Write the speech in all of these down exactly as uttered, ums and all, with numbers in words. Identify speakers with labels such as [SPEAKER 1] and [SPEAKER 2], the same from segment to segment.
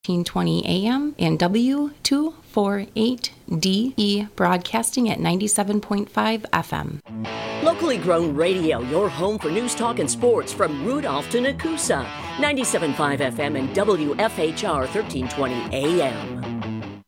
[SPEAKER 1] thirteen twenty A M and W two forty-eight D E broadcasting at ninety-seven point five F M.
[SPEAKER 2] Locally grown radio, your home for news, talk, and sports from Rudolph to Nakusa. ninety-seven point five F M and W F H R thirteen twenty A M.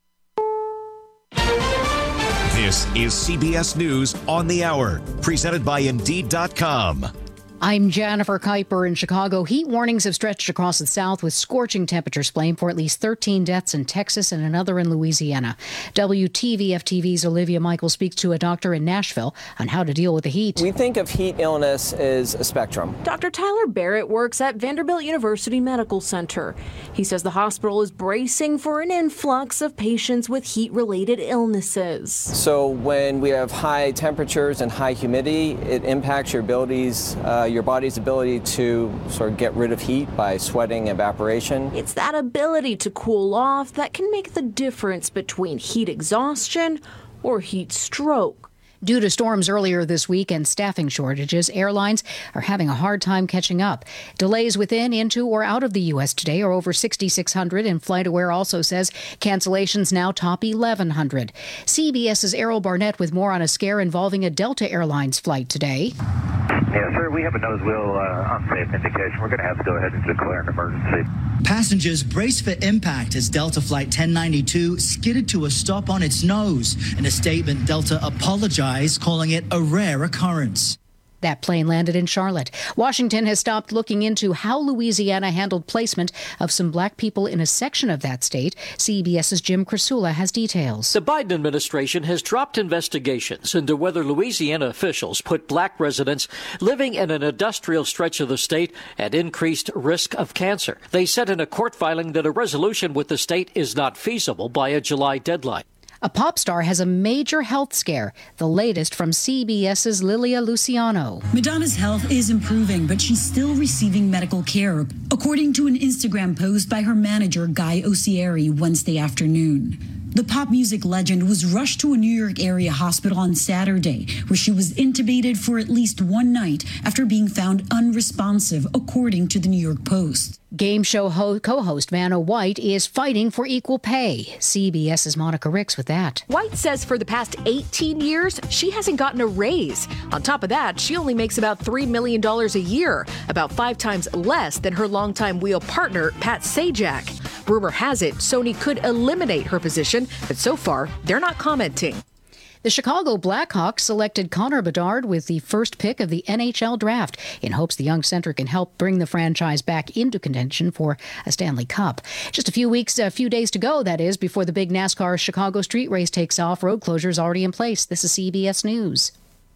[SPEAKER 3] This is C B S News on the Hour, presented by Indeed dot com.
[SPEAKER 4] I'm Jennifer Kuiper in Chicago. Heat warnings have stretched across the South with scorching temperatures blamed for at least thirteen deaths in Texas and another in Louisiana. W T V F T V's Olivia Michael speaks to a doctor in Nashville on how to deal with the heat.
[SPEAKER 5] We think of heat illness as a spectrum.
[SPEAKER 6] Doctor Tyler Barrett works at Vanderbilt University Medical Center. He says the hospital is bracing for an influx of patients with heat-related illnesses.
[SPEAKER 5] So when we have high temperatures and high humidity, it impacts your abilities, uh, your body's ability to sort of get rid of heat by sweating, evaporation.
[SPEAKER 6] It's that ability to cool off that can make the difference between heat exhaustion or heat stroke.
[SPEAKER 4] Due to storms earlier this week and staffing shortages, airlines are having a hard time catching up. Delays within, into, or out of the U S today are over sixty-six hundred, and FlightAware also says cancellations now top eleven hundred. CBS's Errol Barnett with more on a scare involving a Delta Airlines flight today.
[SPEAKER 7] Yeah, sir, we have a nose wheel uh, unsafe indication. We're going to have to go ahead and declare an emergency.
[SPEAKER 8] Passengers brace for impact as Delta Flight ten ninety-two skidded to a stop on its nose. In a statement, Delta apologized, calling it a rare occurrence.
[SPEAKER 4] That plane landed in Charlotte. Washington has stopped looking into how Louisiana handled placement of some black people in a section of that state. CBS's Jim Krasula has details.
[SPEAKER 9] The Biden administration has dropped investigations into whether Louisiana officials put black residents living in an industrial stretch of the state at increased risk of cancer. They said in a court filing that a resolution with the state is not feasible by a July deadline.
[SPEAKER 4] A pop star has a major health scare. The latest from CBS's Lilia Luciano.
[SPEAKER 10] Madonna's health is improving, but she's still receiving medical care, according to an Instagram post by her manager, Guy Osieri, Wednesday afternoon. The pop music legend was rushed to a New York area hospital on Saturday, where she was intubated for at least one night after being found unresponsive, according to the New York Post.
[SPEAKER 4] Game show ho- co-host Vanna White is fighting for equal pay. CBS's Monica Ricks with that.
[SPEAKER 6] White says for the past eighteen years, she hasn't gotten a raise. On top of that, she only makes about three million dollars a year, about five times less than her longtime Wheel partner, Pat Sajak. Rumor has it Sony could eliminate her position, but so far, they're not commenting.
[SPEAKER 4] The Chicago Blackhawks selected Connor Bedard with the first pick of the N H L draft in hopes the young center can help bring the franchise back into contention for a Stanley Cup. Just a few weeks, a few days to go, that is, before the big NASCAR Chicago street race takes off. Road closures already in place. This is C B S News.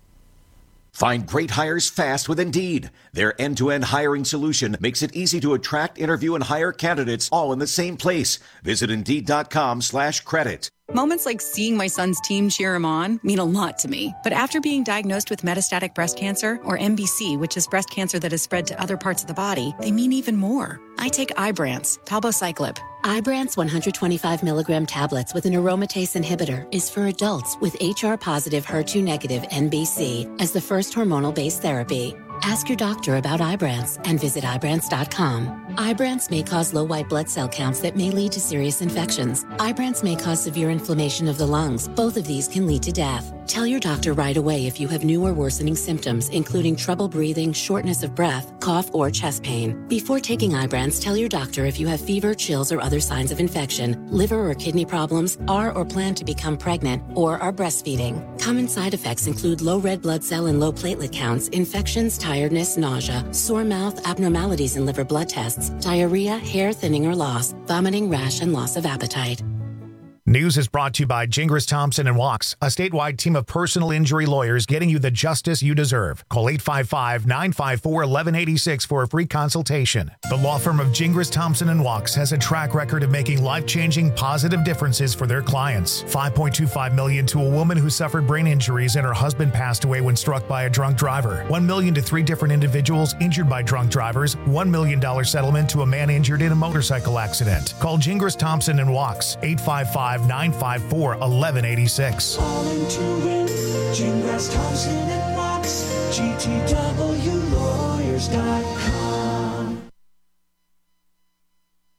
[SPEAKER 3] Find great hires fast with Indeed. Their end-to-end hiring solution makes it easy to attract, interview, and hire candidates all in the same place. Visit Indeed.com slash credit.
[SPEAKER 11] Moments like seeing my son's team cheer him on mean a lot to me. But after being diagnosed with metastatic breast cancer, or M B C, which is breast cancer that has spread to other parts of the body, they mean even more. I take Ibrance, palbociclib.
[SPEAKER 12] Ibrance one hundred twenty-five milligram tablets with an aromatase inhibitor is for adults with H R-positive, H E R two negative M B C as the first hormonal-based therapy. Ask your doctor about Ibrance and visit Ibrance dot com. Ibrance may cause low white blood cell counts that may lead to serious infections. Ibrance may cause severe inflammation of the lungs. Both of these can lead to death. Tell your doctor right away if you have new or worsening symptoms, including trouble breathing, shortness of breath, cough, or chest pain. Before taking Ibrance, tell your doctor if you have fever, chills, or other signs of infection, liver or kidney problems, are or plan to become pregnant, or are breastfeeding. Common side effects include low red blood cell and low platelet counts, infections, tiredness, nausea, sore mouth, abnormalities in liver blood tests, diarrhea, hair thinning or loss, vomiting, rash, and loss of appetite.
[SPEAKER 13] News is brought to you by Gingras Thompson and Wachs, a statewide team of personal injury lawyers getting you the justice you deserve. Call eight five five, nine five four, one one eight six for a free consultation. The law firm of Gingras Thompson and Wachs has a track record of making life-changing positive differences for their clients. five point two five million dollars to a woman who suffered brain injuries and her husband passed away when struck by a drunk driver. one million dollars to three different individuals injured by drunk drivers. one million dollars settlement to a man injured in a motorcycle accident. Call Gingras Thompson and Wachs, eight five five, nine five four, one one eight six.
[SPEAKER 14] Calling to win, Gingras Thompson and Wachs, G T W lawyers dot com.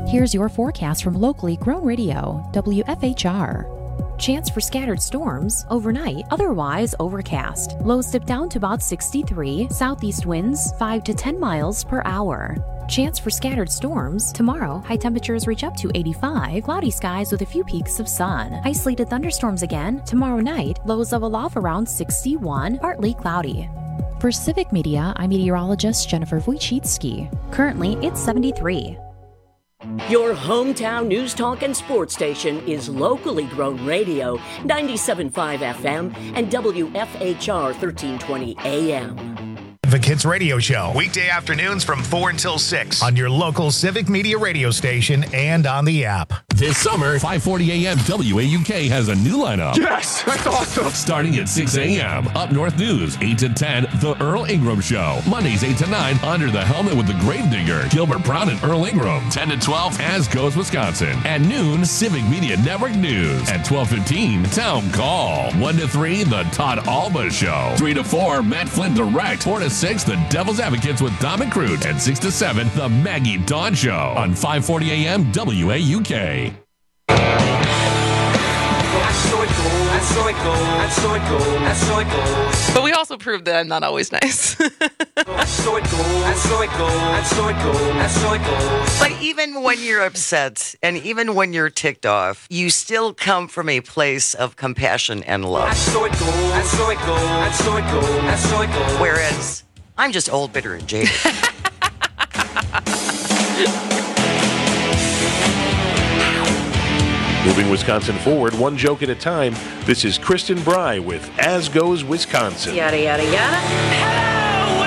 [SPEAKER 15] Here's your forecast from locally grown radio, W F H R. Chance for scattered storms overnight, otherwise overcast. Lows dip down to about sixty-three, southeast winds five to ten miles per hour. Chance for scattered storms tomorrow. High temperatures reach up to eighty-five, cloudy skies with a few peaks of sun. Isolated thunderstorms again tomorrow night. Lows level off around sixty-one, partly cloudy. For Civic Media, I'm meteorologist Jennifer Wojcicki. Currently, it's seventy-three.
[SPEAKER 2] Your hometown news talk and sports station is locally grown radio, ninety-seven point five F M and W F H R thirteen twenty A M.
[SPEAKER 13] The Kids Radio Show, weekday afternoons from four until six on your local Civic Media radio station and on the app.
[SPEAKER 16] This summer, five forty A M W A U K has a new lineup.
[SPEAKER 17] Yes, that's awesome.
[SPEAKER 16] Starting at six A M, Up North News, eight to ten, The Earl Ingram Show. Mondays, eight to nine, Under the Helmet with the Gravedigger, Gilbert Brown and Earl Ingram. ten to twelve, As Goes Wisconsin. At noon, Civic Media Network News. At twelve fifteen, Town Call. one to three, The Todd Alba Show. three to four, Matt Flynn Direct. four to six, The Devil's Advocates with Dom and Crute. And six to seven, The Maggie Dawn Show. On five forty A M W A U K.
[SPEAKER 18] But we also proved that I'm not always nice.
[SPEAKER 19] But even when you're upset and even when you're ticked off, you still come from a place of compassion and love. Whereas I'm just old, bitter, and jaded.
[SPEAKER 20] Moving Wisconsin forward, one joke at a time. This is Kristen Bry with As Goes Wisconsin.
[SPEAKER 21] Yada, yada, yada.
[SPEAKER 18] Hello,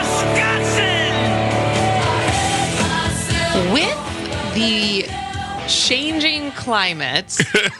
[SPEAKER 18] Wisconsin! With the changing climate,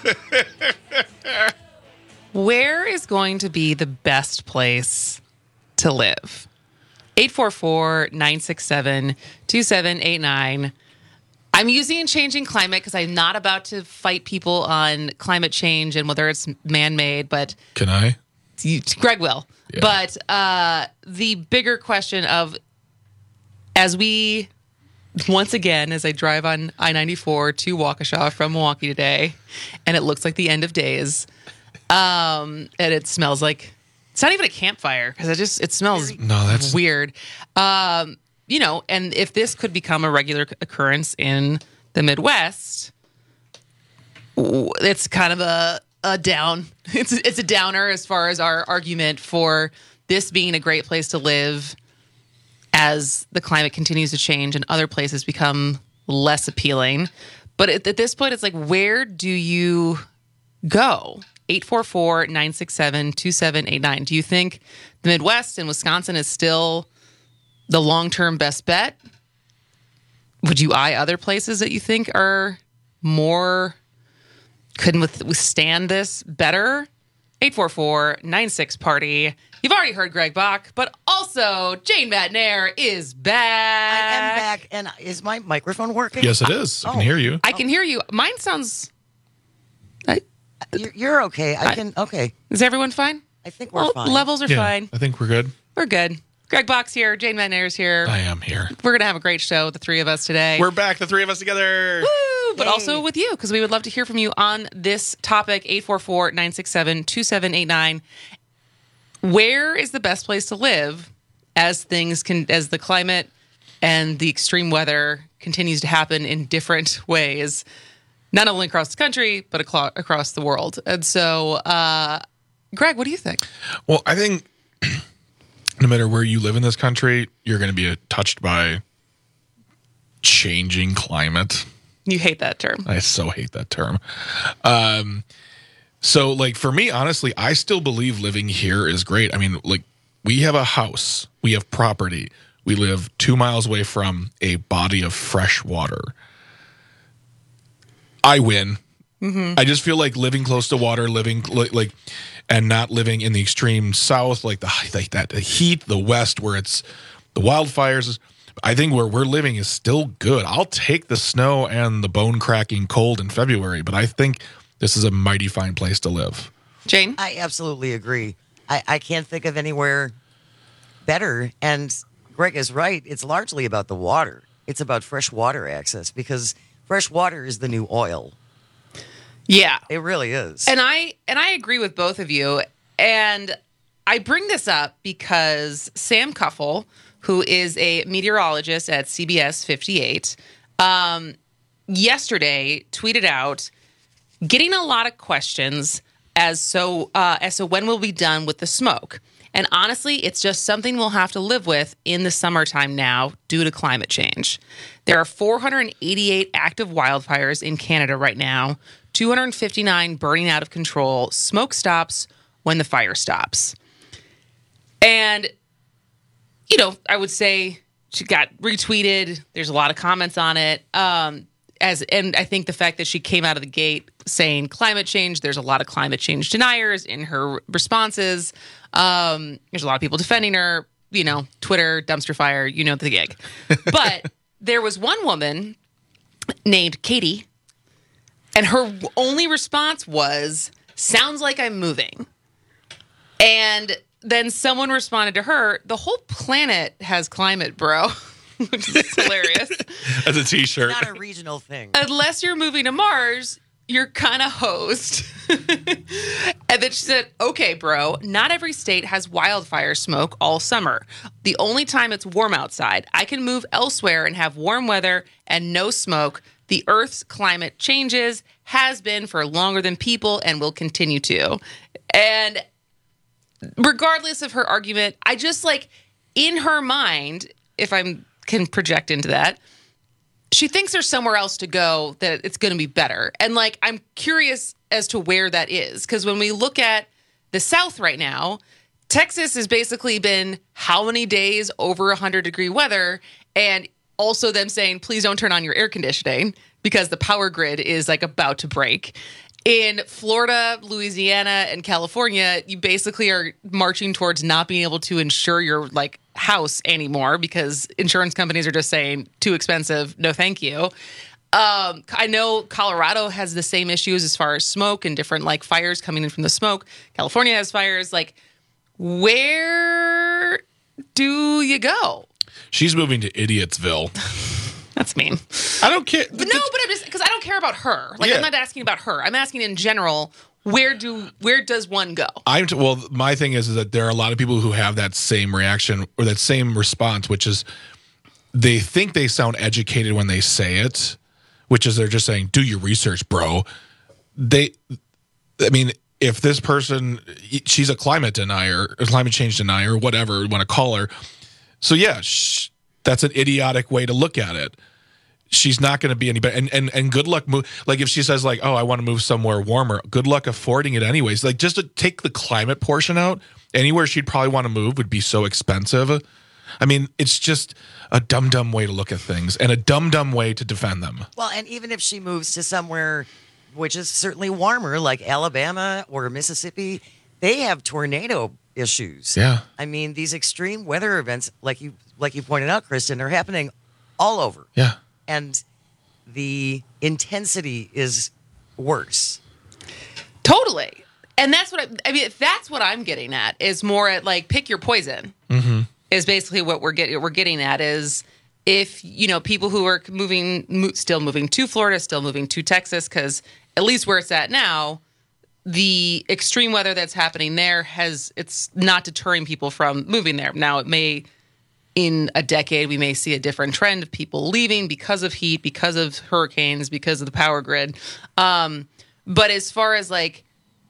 [SPEAKER 18] where is going to be the best place to live? eight four four, nine six seven, two seven eight nine. I'm using changing climate because I'm not about to fight people on climate change and whether it's man-made, but...
[SPEAKER 22] Can I?
[SPEAKER 18] You, Greg will. Yeah. But uh, the bigger question of, as we, once again, as I drive on I ninety-four to Waukesha from Milwaukee today, and it looks like the end of days, um, and it smells like... It's not even a campfire because it just, it smells
[SPEAKER 22] no, that's...
[SPEAKER 18] weird. Um... You know, and if this could become a regular occurrence in the Midwest, it's kind of a, a down. It's it's a downer as far as our argument for this being a great place to live as the climate continues to change and other places become less appealing. But at, at this point, it's like, where do you go? eight four four, nine six seven, two seven eight nine. Do you think the Midwest and Wisconsin is still the long-term best bet? Would you eye other places that you think are more, could withstand this better? eight four four, nine six, party. You've already heard Greg Bach, but also Jane Matnair is back.
[SPEAKER 19] I am back. And is my microphone working?
[SPEAKER 22] Yes, it is. I
[SPEAKER 19] oh.
[SPEAKER 22] can hear you.
[SPEAKER 18] I can hear you. Mine sounds... I,
[SPEAKER 19] you're, you're okay. I, I can... Okay.
[SPEAKER 18] Is everyone fine?
[SPEAKER 19] I think we're
[SPEAKER 18] well,
[SPEAKER 19] fine.
[SPEAKER 18] Levels are
[SPEAKER 22] yeah,
[SPEAKER 18] fine.
[SPEAKER 22] I think we're good.
[SPEAKER 18] We're good. Greg Bach's here. Jane Matnair's here.
[SPEAKER 22] I am here.
[SPEAKER 18] We're going to have a great show, the three of us today.
[SPEAKER 22] We're back, the three of us together.
[SPEAKER 18] Woo! But Yay. Also with you, because we would love to hear from you on this topic, eight four four, nine six seven, two seven eight nine. Where is the best place to live as things can, as the climate and the extreme weather continues to happen in different ways, not only across the country, but across the world? And so, uh, Greg, what do you think?
[SPEAKER 22] Well, I think no matter where you live in this country, you're going to be touched by changing climate.
[SPEAKER 18] You hate that term.
[SPEAKER 22] I so hate that term. Um, so, like, for me, honestly, I still believe living here is great. I mean, like, we have a house. We have property. We live two miles away from a body of fresh water. I win. Mm-hmm. I just feel like living close to water, living, like... like and not living in the extreme south, like the like that the heat, the west, where it's the wildfires. I think where we're living is still good. I'll take the snow and the bone-cracking cold in February, but I think this is a mighty fine place to live.
[SPEAKER 18] Jane?
[SPEAKER 19] I absolutely agree. I, I can't think of anywhere better. And Greg is right. It's largely about the water. It's about fresh water access because fresh water is the new oil.
[SPEAKER 18] Yeah.
[SPEAKER 19] It really is.
[SPEAKER 18] And I and I agree with both of you. And I bring this up because Sam Kuffel, who is a meteorologist at C B S fifty-eight, um, yesterday tweeted out, getting a lot of questions as so uh, as to when we'll be done with the smoke. And honestly, it's just something we'll have to live with in the summertime now due to climate change. There are four hundred eighty-eight active wildfires in Canada right now, two hundred fifty-nine burning out of control. Smoke stops when the fire stops. And, you know, I would say she got retweeted. There's a lot of comments on it. Um, as and I think the fact that she came out of the gate saying climate change, there's a lot of climate change deniers in her responses. Um, there's a lot of people defending her, you know, Twitter, dumpster fire, you know the gig. But there was one woman named Katie, and her only response was, sounds like I'm moving. And then someone responded to her, the whole planet has climate, bro. Which is hilarious.
[SPEAKER 22] As a t-shirt.
[SPEAKER 19] Not a regional thing.
[SPEAKER 18] Unless you're moving to Mars, you're kind of hosed. And then she said, okay, bro, not every state has wildfire smoke all summer. The only time it's warm outside, I can move elsewhere and have warm weather and no smoke. The Earth's climate changes, has been for longer than people, and will continue to. And regardless of her argument, I just like, in her mind, if I can project into that, she thinks there's somewhere else to go that it's going to be better. And like, I'm curious as to where that is. Because when we look at the South right now, Texas has basically been how many days over one hundred degree weather, and also them saying, please don't turn on your air conditioning because the power grid is like about to break. In Florida, Louisiana, and California, you basically are marching towards not being able to insure your like house anymore because insurance companies are just saying too expensive. No, thank you. Um, I know Colorado has the same issues as far as smoke and different like fires coming in from the smoke. California has fires. Like, where do you go?
[SPEAKER 22] She's moving to Idiotsville.
[SPEAKER 18] That's mean.
[SPEAKER 22] I don't care.
[SPEAKER 18] But no, but I'm just because I don't care about her. Like,
[SPEAKER 22] Yeah.
[SPEAKER 18] I'm not asking about her. I'm asking in general. Where do where does one go?
[SPEAKER 22] I'm t- well. My thing is, is that there are a lot of people who have that same reaction or that same response, which is they think they sound educated when they say it, which is they're just saying, "Do your research, bro." They, I mean, if this person, she's a climate denier, a climate change denier, whatever you want to call her. So yeah, sh- that's an idiotic way to look at it. She's not going to be any better. And, and, and good luck. Move, like if she says like, oh, I want to move somewhere warmer, good luck affording it anyways. Like just to take the climate portion out, anywhere she'd probably want to move would be so expensive. I mean, it's just a dumb, dumb way to look at things and a dumb, dumb way to defend them.
[SPEAKER 19] Well, and even if she moves to somewhere which is certainly warmer, like Alabama or Mississippi, they have tornado issues.
[SPEAKER 22] Yeah.
[SPEAKER 19] I mean, these extreme weather events, like you like you pointed out, Kristen, are happening all over.
[SPEAKER 22] Yeah.
[SPEAKER 19] And the intensity is worse.
[SPEAKER 18] Totally. And that's what I, I mean. That's what I'm getting at is more at like pick your poison.
[SPEAKER 22] Mm-hmm.
[SPEAKER 18] Is basically what we're getting. We're getting at is if you know people who are moving, mo- still moving to Florida, still moving to Texas, because at least where it's at now, the extreme weather that's happening there has it's not deterring people from moving there. Now it may. In a decade, we may see a different trend of people leaving because of heat, because of hurricanes, because of the power grid. Um, but as far as like,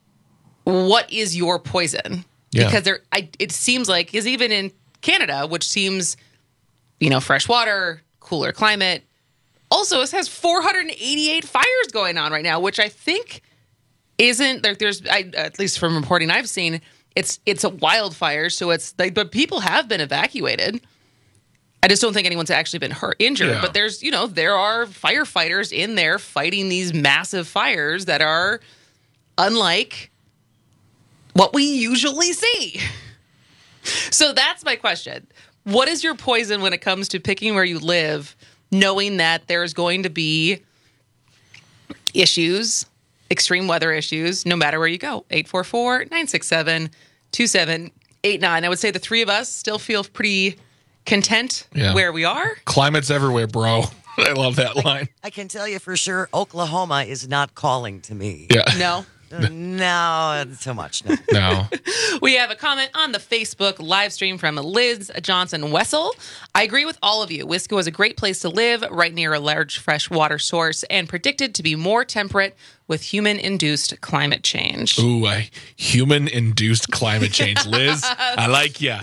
[SPEAKER 18] what is your poison?
[SPEAKER 22] Yeah.
[SPEAKER 18] Because there, I, it seems like, because even in Canada, which seems, you know, fresh water, cooler climate, also it has four hundred eighty-eight fires going on right now, which I think isn't there. There's, I, at least from reporting I've seen, it's it's a wildfire, so it's like, but people have been evacuated. I just don't think anyone's actually been hurt, injured.
[SPEAKER 22] Yeah.
[SPEAKER 18] But there's, you know, there are firefighters in there fighting these massive fires that are unlike what we usually see. So that's my question. What is your poison when it comes to picking where you live, knowing that there's going to be issues, extreme weather issues, no matter where you go? eight four four, nine six seven, two seven eight nine. I would say the three of us still feel pretty content
[SPEAKER 22] Yeah.
[SPEAKER 18] where we are.
[SPEAKER 22] Climate's everywhere, bro. I love that line.
[SPEAKER 19] I can tell you for sure, Oklahoma is not calling to me.
[SPEAKER 22] Yeah.
[SPEAKER 18] No.
[SPEAKER 19] Uh, no, so much. No.
[SPEAKER 22] No.
[SPEAKER 18] We have a comment on the Facebook live stream from Liz Johnson Wessel. I agree with all of you. Wisco is a great place to live, right near a large freshwater source, and predicted to be more temperate with human-induced climate change.
[SPEAKER 22] Ooh, I, human-induced climate change. Liz, I like ya.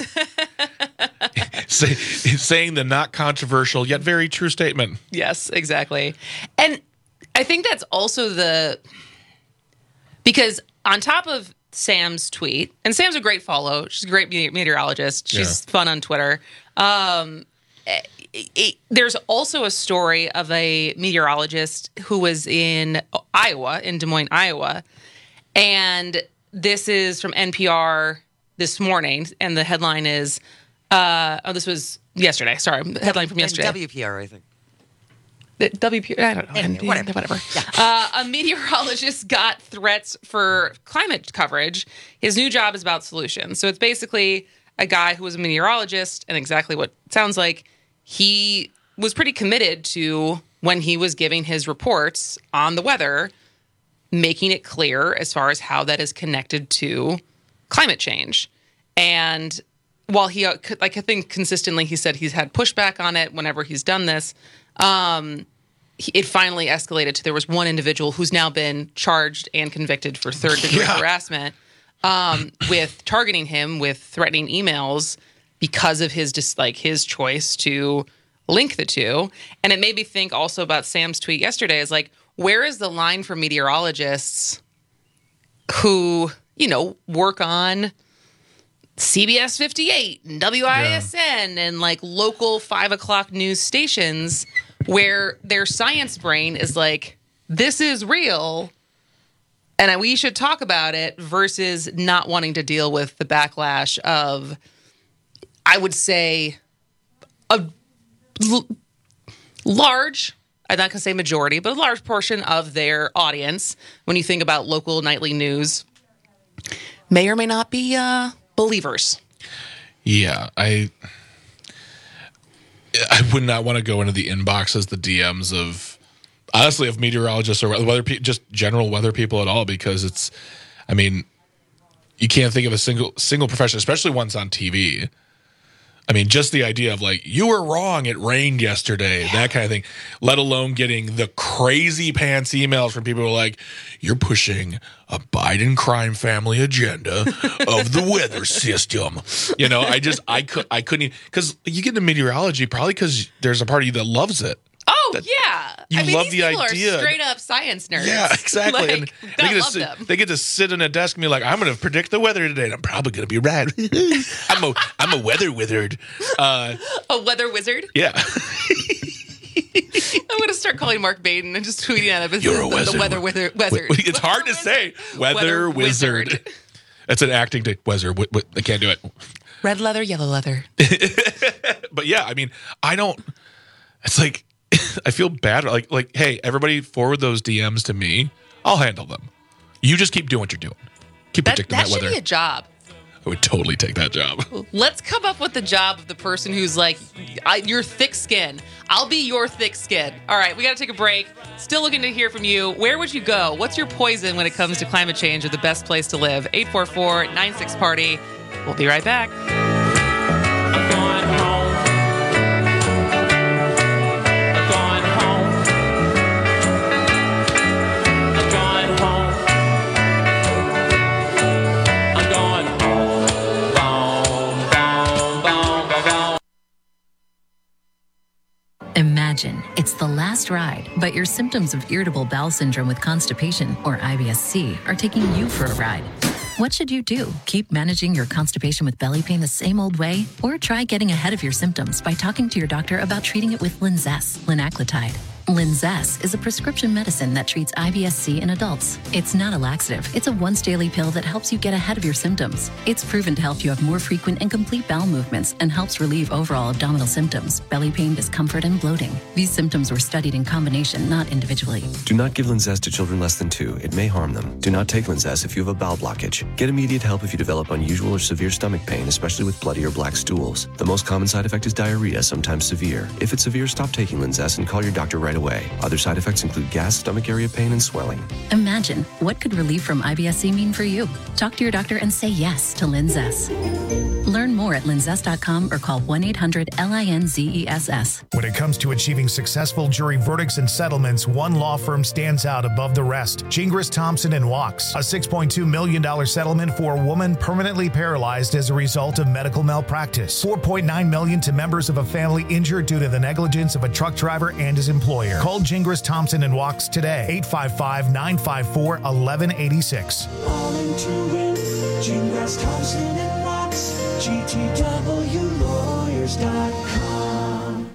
[SPEAKER 22] Say, saying the not controversial yet very true statement.
[SPEAKER 18] Yes, exactly. And I think that's also the... Because on top of Sam's tweet, and Sam's a great follow. She's a great meteorologist. She's yeah. fun on Twitter. Um, it, it, there's also a story of a meteorologist who was in Iowa, in Des Moines, Iowa. And this is from N P R this morning. And the headline is, uh, oh, this was yesterday. Sorry, the headline from yesterday.
[SPEAKER 19] W P R, I think.
[SPEAKER 18] W P R, I don't know.
[SPEAKER 19] Anyway, whatever.
[SPEAKER 18] whatever. Yeah. Uh, a meteorologist got threats for climate coverage. His new job is about solutions. So it's basically a guy who was a meteorologist, and exactly what it sounds like. He was pretty committed to, when he was giving his reports on the weather, making it clear as far as how that is connected to climate change. And while he, like I think consistently he said he's had pushback on it whenever he's done this, Um, it finally escalated to there was one individual who's now been charged and convicted for third degree yeah. harassment um, with targeting him with threatening emails because of his just like his choice to link the two. And it made me think also about Sam's tweet yesterday is like, where is the line for meteorologists who, you know, work on C B S fifty-eight and W I S N yeah. and like local five o'clock news stations where their science brain is like, this is real and we should talk about it, versus not wanting to deal with the backlash of, I would say, a l- large, I'm not going to say majority, but a large portion of their audience, when you think about local nightly news, may or may not be uh, believers.
[SPEAKER 22] Yeah, I I would not want to go into the inboxes, the D Ms of, honestly, of meteorologists or weather pe- just general weather people at all, because it's, I mean, you can't think of a single single profession, especially ones on T V. I mean, just the idea of like, you were wrong, it rained yesterday, yeah. that kind of thing, let alone getting the crazy pants emails from people who are like, you're pushing a Biden crime family agenda of the weather system. You know, I just, I, could, I couldn't, because you get into meteorology probably because there's a part of you that loves it.
[SPEAKER 18] Oh, yeah.
[SPEAKER 22] You
[SPEAKER 18] I mean,
[SPEAKER 22] love
[SPEAKER 18] these
[SPEAKER 22] the
[SPEAKER 18] people
[SPEAKER 22] idea.
[SPEAKER 18] Are straight up science nerds.
[SPEAKER 22] Yeah, exactly.
[SPEAKER 18] Like,
[SPEAKER 22] and they get, to
[SPEAKER 18] love
[SPEAKER 22] sit,
[SPEAKER 18] them.
[SPEAKER 22] they get to sit in a desk and be like, I'm going to predict the weather today, and I'm probably going to be right. I'm a I'm a weather wizard. Uh,
[SPEAKER 18] a weather wizard?
[SPEAKER 22] Yeah.
[SPEAKER 18] I'm going to start calling Mark Baden and just tweeting at him.
[SPEAKER 22] You're a
[SPEAKER 18] the,
[SPEAKER 22] wizard.
[SPEAKER 18] The weather wizard. wizard.
[SPEAKER 22] It's hard to say. Weather, weather wizard. wizard. That's an acting day. Weather. W- w- I can't do it.
[SPEAKER 18] Red leather, yellow leather.
[SPEAKER 22] But yeah, I mean, I don't, it's like, I feel bad. Like, like, hey, everybody forward those D Ms to me. I'll handle them. You just keep doing what you're doing. Keep
[SPEAKER 18] that,
[SPEAKER 22] predicting
[SPEAKER 18] that,
[SPEAKER 22] that weather.
[SPEAKER 18] That should be a job.
[SPEAKER 22] I would totally take that job.
[SPEAKER 18] Let's come up with the job of the person who's like, I, you're thick skin. I'll be your thick skin. All right, we got to take a break. Still looking to hear from you. Where would you go? What's your poison when it comes to climate change or the best place to live? eight four four, nine six, party. We'll be right back.
[SPEAKER 14] I'm going home.
[SPEAKER 17] Imagine it's the last ride, but your symptoms of irritable bowel syndrome with constipation, or I B S C, are taking you for a ride. What should you do? Keep managing your constipation with belly pain the same old way? Or try getting ahead of your symptoms by talking to your doctor about treating it with Linzess, linaclotide. Linzess is a prescription medicine that treats I B S C in adults. It's not a laxative. It's a once-daily pill that helps you get ahead of your symptoms. It's proven to help you have more frequent and complete bowel movements and helps relieve overall abdominal symptoms, belly pain, discomfort, and bloating. These symptoms were studied in combination, not individually.
[SPEAKER 1] Do not give Linzess to children less than two. It may harm them. Do not take Linzess if you have a bowel blockage. Get immediate help if you develop unusual or severe stomach pain, especially with bloody or black stools. The most common side effect is diarrhea, sometimes severe. If it's severe, stop taking Linzess and call your doctor right away. Other side effects include gas, stomach area pain, and swelling.
[SPEAKER 17] Imagine, what could relief from I B S C mean for you? Talk to your doctor and say yes to Linzess. Learn more at linzess dot com or call one eight hundred L I N Z E S S.
[SPEAKER 13] When it comes to achieving successful jury verdicts and settlements, one law firm stands out above the rest. Gingras, Thompson and Wachs. A six point two million dollars settlement for a woman permanently paralyzed as a result of medical malpractice. four point nine million dollars to members of a family injured due to the negligence of a truck driver and his employer. Call Gingras, Thompson and Wachs today. eight five five, nine five four, one one eight six.
[SPEAKER 14] All in to win. Gingras, Thompson and Wachs. G T W lawyers dot com.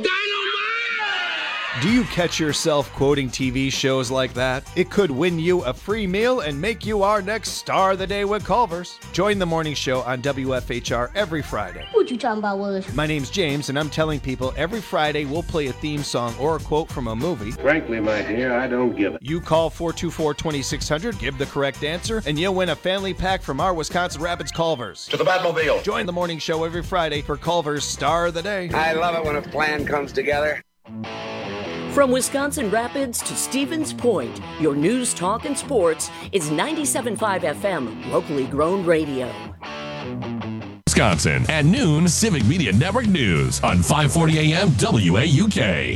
[SPEAKER 21] Do you catch yourself quoting T V shows like that? It could win you a free meal and make you our next star of the day with Culver's. Join the morning show on W F H R every Friday.
[SPEAKER 23] What you talking about, Willis?
[SPEAKER 21] My name's James, and I'm telling people every Friday we'll play a theme song or a quote from a movie.
[SPEAKER 24] Frankly, my dear, I don't give it.
[SPEAKER 21] You call four two four, two six zero zero, give the correct answer, and you'll win a family pack from our Wisconsin Rapids Culver's.
[SPEAKER 24] To the Batmobile.
[SPEAKER 21] Join the morning show every Friday for Culver's Star of the Day.
[SPEAKER 24] I love it when a plan comes together.
[SPEAKER 2] From Wisconsin Rapids to Stevens Point, your news, talk, and sports is ninety-seven point five F M, locally grown radio.
[SPEAKER 16] Wisconsin at noon, Civic Media Network News on five forty A M W A U K.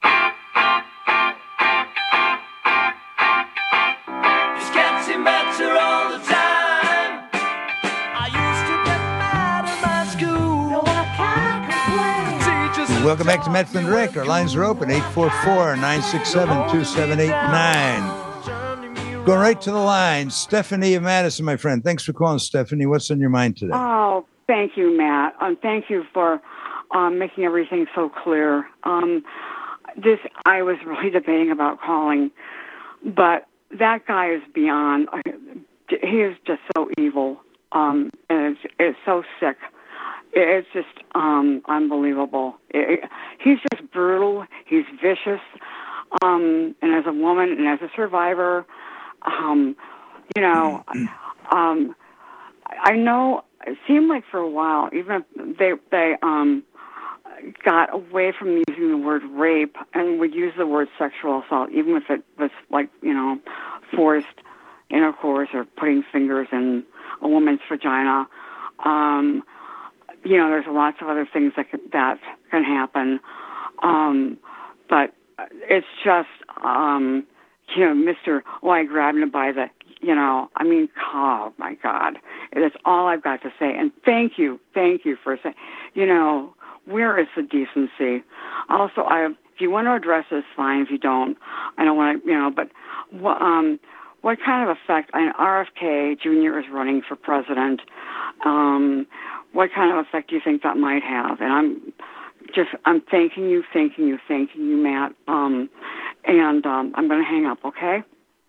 [SPEAKER 14] It's getting better all the time. I used to get mad at my school. No, I can't complain. Teachers.
[SPEAKER 25] Welcome back to Metford Direct. Our lines are open, eight four four, nine six seven, two seven eight nine. Going right to the line, Stephanie of Madison, my friend. Thanks for calling, Stephanie. What's on your mind today?
[SPEAKER 26] Oh, thank you, Matt. Um, thank you for um, making everything so clear. Um, this, I was really debating about calling, but that guy is beyond. He is just so evil, um, and it's, it's so sick. It's just um, unbelievable. It, it, he's just brutal. He's vicious. Um, and as a woman and as a survivor, um, you know, um, I know it seemed like for a while, even if they they um, got away from using the word rape and would use the word sexual assault, even if it was like, you know, forced intercourse or putting fingers in a woman's vagina. Um, you know, there's lots of other things that can, that can happen. Um, but it's just, um, you know, Mister Oh, I grabbed him by the, you know, I mean, oh, my God. That's all I've got to say. And thank you, thank you for saying, you know, where is the decency? Also, I, if you want to address this, fine. If you don't, I don't want to, you know, but what, um, what kind of effect, I mean, R F K Junior is running for president. Um, what kind of effect do you think that might have? And I'm just, I'm thanking you, thanking you, thanking you, Matt. Um, and um, I'm going to hang up, okay?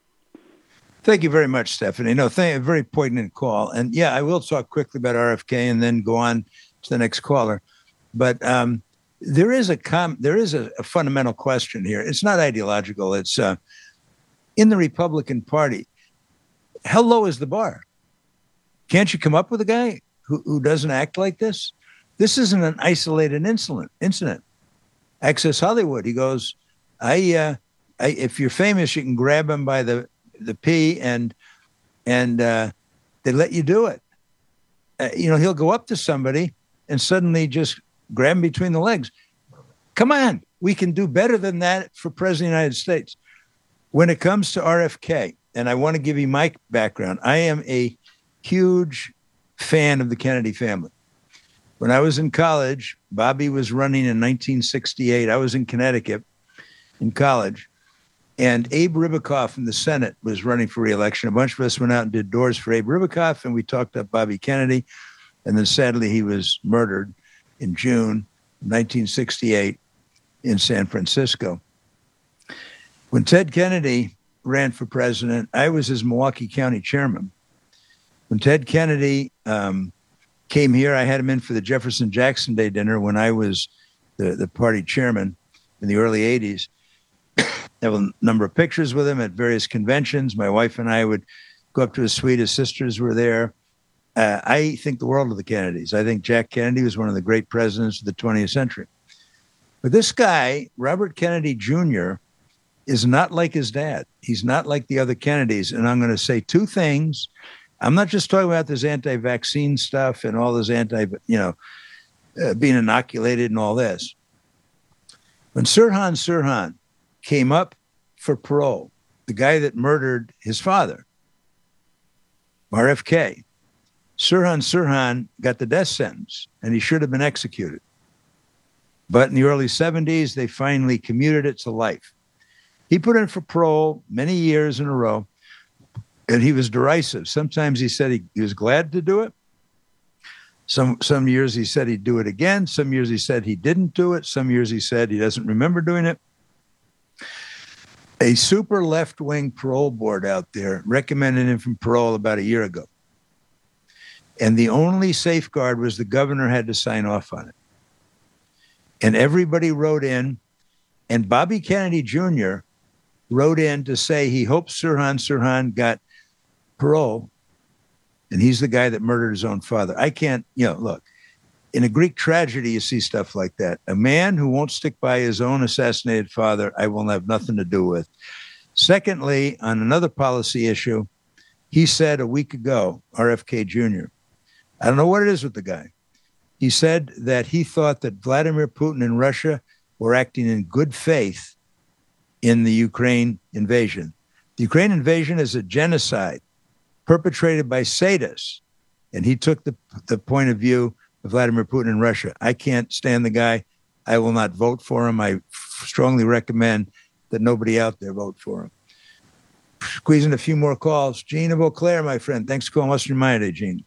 [SPEAKER 25] Thank you very much, Stephanie. No, thank, a very poignant call. And yeah, I will talk quickly about R F K and then go on to the next caller. But um, there is a com- there is a, a fundamental question here. It's not ideological. It's uh, in the Republican Party. How low is the bar? Can't you come up with a guy who, who doesn't act like this? This isn't an isolated incident. Incident. Access Hollywood. He goes, I, uh, I, if you're famous, you can grab him by the the pee and and uh, they let you do it. Uh, you know, he'll go up to somebody and suddenly just grab him between the legs. Come on, we can do better than that for President of the United States. When it comes to R F K, and I want to give you my background, I am a huge fan of the Kennedy family. When I was in college, Bobby was running in nineteen sixty-eight. I was in Connecticut in college, and Abe Ribicoff in the Senate was running for re-election. A bunch of us went out and did doors for Abe Ribicoff, and we talked up Bobby Kennedy. And then sadly, he was murdered in June nineteen sixty-eight in San Francisco. When Ted Kennedy ran for president, I was his Milwaukee County chairman. When Ted Kennedy um, came here, I had him in for the Jefferson Jackson Day dinner when I was the, the party chairman in the early eighties. I have a number of pictures with him at various conventions. My wife and I would go up to his suite. His sisters were there. Uh, I think the world of the Kennedys. I think Jack Kennedy was one of the great presidents of the twentieth century. But this guy, Robert Kennedy Junior, is not like his dad. He's not like the other Kennedys. And I'm going to say two things. I'm not just talking about this anti-vaccine stuff and all this anti, you know, uh, being inoculated and all this. When Sirhan Sirhan came up for parole, the guy that murdered his father, R F K, Sirhan Sirhan got the death sentence, and he should have been executed. But in the early seventies, they finally commuted it to life. He put in for parole many years in a row, and he was derisive. Sometimes he said he, he was glad to do it. Some some years he said he'd do it again. Some years he said he didn't do it. Some years he said he doesn't remember doing it. A super left-wing parole board out there recommended him from parole about a year ago. And the only safeguard was the governor had to sign off on it. And everybody wrote in, and Bobby Kennedy Junior wrote in to say he hopes Sirhan Sirhan got parole, and he's the guy that murdered his own father. I can't, you know, look, in a Greek tragedy, you see stuff like that. A man who won't stick by his own assassinated father, I will have nothing to do with. Secondly, on another policy issue, he said a week ago, R F K Junior, I don't know what it is with the guy. He said that he thought that Vladimir Putin and Russia were acting in good faith in the Ukraine invasion. The Ukraine invasion is a genocide perpetrated by sadists, and he took the, the point of view of Vladimir Putin and Russia. I can't stand the guy. I will not vote for him. I strongly recommend that nobody out there vote for him. Squeezing a few more calls. Gene of Eau Claire, my friend. Thanks for calling. What's your mind today, Gene?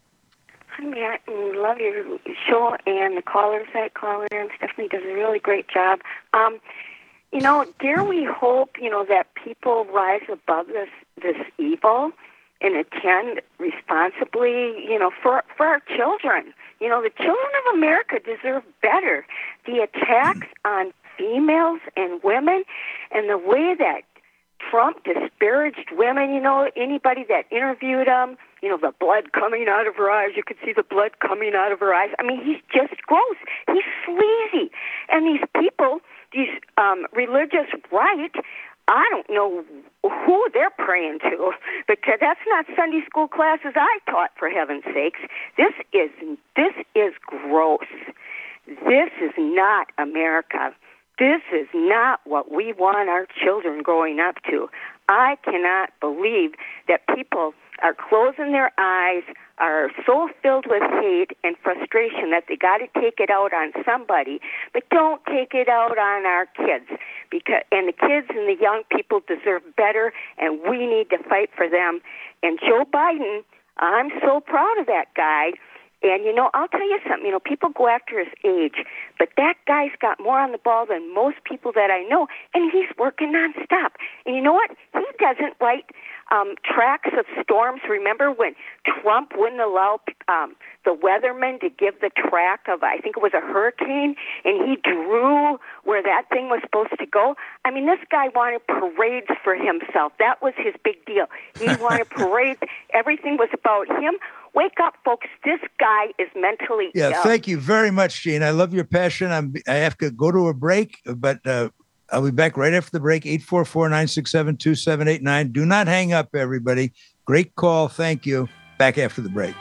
[SPEAKER 5] I mean, I love your show and the callers that call in. Stephanie does a really great job. Um, you know, dare we hope, you know, that people rise above this this evil and attend responsibly, you know, for for our children. You know, the children of America deserve better. The attacks on females and women and the way that Trump disparaged women, you know, anybody that interviewed him, you know, the blood coming out of her eyes. You could see the blood coming out of her eyes. I mean, he's just gross. He's sleazy. And these people, these um, religious right, I don't know who they're praying to, because that's not Sunday school classes I taught, for heaven's sakes. This is this is gross. This is not America. This is not what we want our children growing up to. I cannot believe that people are closing their eyes, are so filled with hate and frustration that they got to take it out on somebody, but don't take it out on our kids. Because and the kids and the young people deserve better, and we need to fight for them. And Joe Biden, I'm so proud of that guy. And, you know, I'll tell you something. You know, people go after his age, but that guy's got more on the ball than most people that I know, and he's working nonstop. And you know what? He doesn't write um, tracks of storms. Remember when Trump wouldn't allow um, the weatherman to give the track of, I think it was a hurricane, and he drew where that thing was supposed to go? I mean, this guy wanted parades for himself. That was his big deal. He wanted parades. Everything was about him. Wake up, folks. This guy is mentally
[SPEAKER 25] yeah,
[SPEAKER 5] ill.
[SPEAKER 25] Yeah, thank you very much, Gene. I love your passion. I'm, I have to go to a break, but uh, I'll be back right after the break. eight four four, nine six seven, two seven eight nine. Do not hang up, everybody. Great call. Thank you. Back after the break.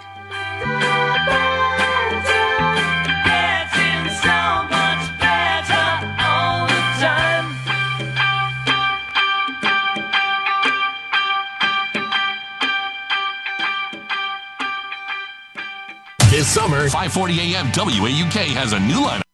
[SPEAKER 16] This summer, five forty A M W A U K has a new lineup.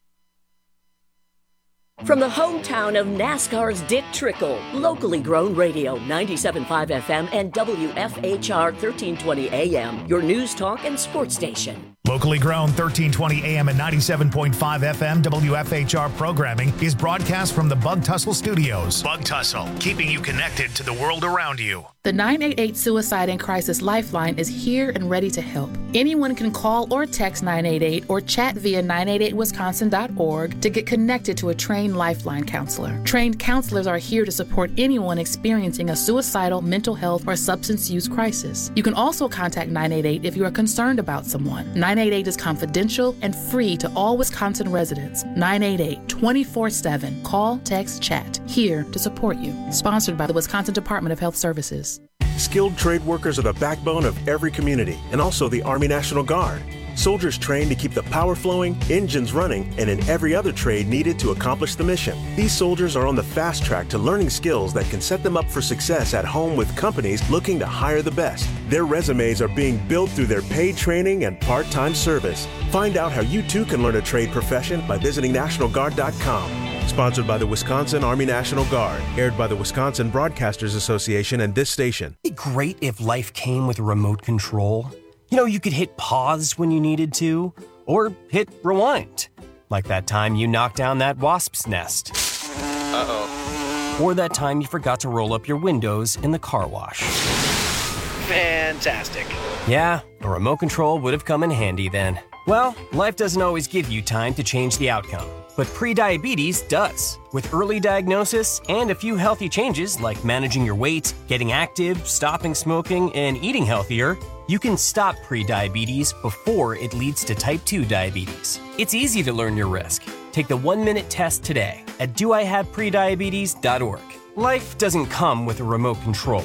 [SPEAKER 2] From the hometown of NASCAR's Dick Trickle, locally grown radio, ninety-seven point five F M and W F H R thirteen twenty A M, your news talk and sports station.
[SPEAKER 13] Locally grown thirteen twenty A M and ninety-seven point five F M W F H R programming is broadcast from the Bug Tussle Studios. Bug Tussle, keeping you connected to the world around you.
[SPEAKER 6] The nine eight eight Suicide and Crisis Lifeline is here and ready to help. Anyone can call or text nine eight eight or chat via nine eight eight wisconsin dot org to get connected to a trained Lifeline counselor. Trained counselors are here to support anyone experiencing a suicidal, mental health, or substance use crisis. You can also contact nine eight eight if you are concerned about someone. nine eight eight is confidential and free to all Wisconsin residents. nine eight eight, twenty-four seven. Call, text, chat. Here to support you. Sponsored by the Wisconsin Department of Health Services.
[SPEAKER 7] Skilled trade workers are the backbone of every community, and also the Army National Guard. Soldiers trained to keep the power flowing, engines running, and in every other trade needed to accomplish the mission. These soldiers are on the fast track to learning skills that can set them up for success at home with companies looking to hire the best. Their resumes are being built through their paid training and part-time service. Find out how you too can learn a trade profession by visiting national guard dot com. Sponsored by the Wisconsin Army National Guard. Aired by the Wisconsin Broadcasters Association and this station.
[SPEAKER 8] It'd be great if life came with a remote control. You know, you could hit pause when you needed to, or hit rewind. Like that time you knocked down that wasp's nest.
[SPEAKER 9] Uh-oh.
[SPEAKER 8] Or that time you forgot to roll up your windows in the car wash.
[SPEAKER 9] Fantastic.
[SPEAKER 8] Yeah, a remote control would have come in handy then. Well, life doesn't always give you time to change the outcome. But prediabetes does. With early diagnosis and a few healthy changes like managing your weight, getting active, stopping smoking, and eating healthier, you can stop prediabetes before it leads to type two diabetes. It's easy to learn your risk. Take the one-minute test today at do I have prediabetes dot org. Life doesn't come with a remote control.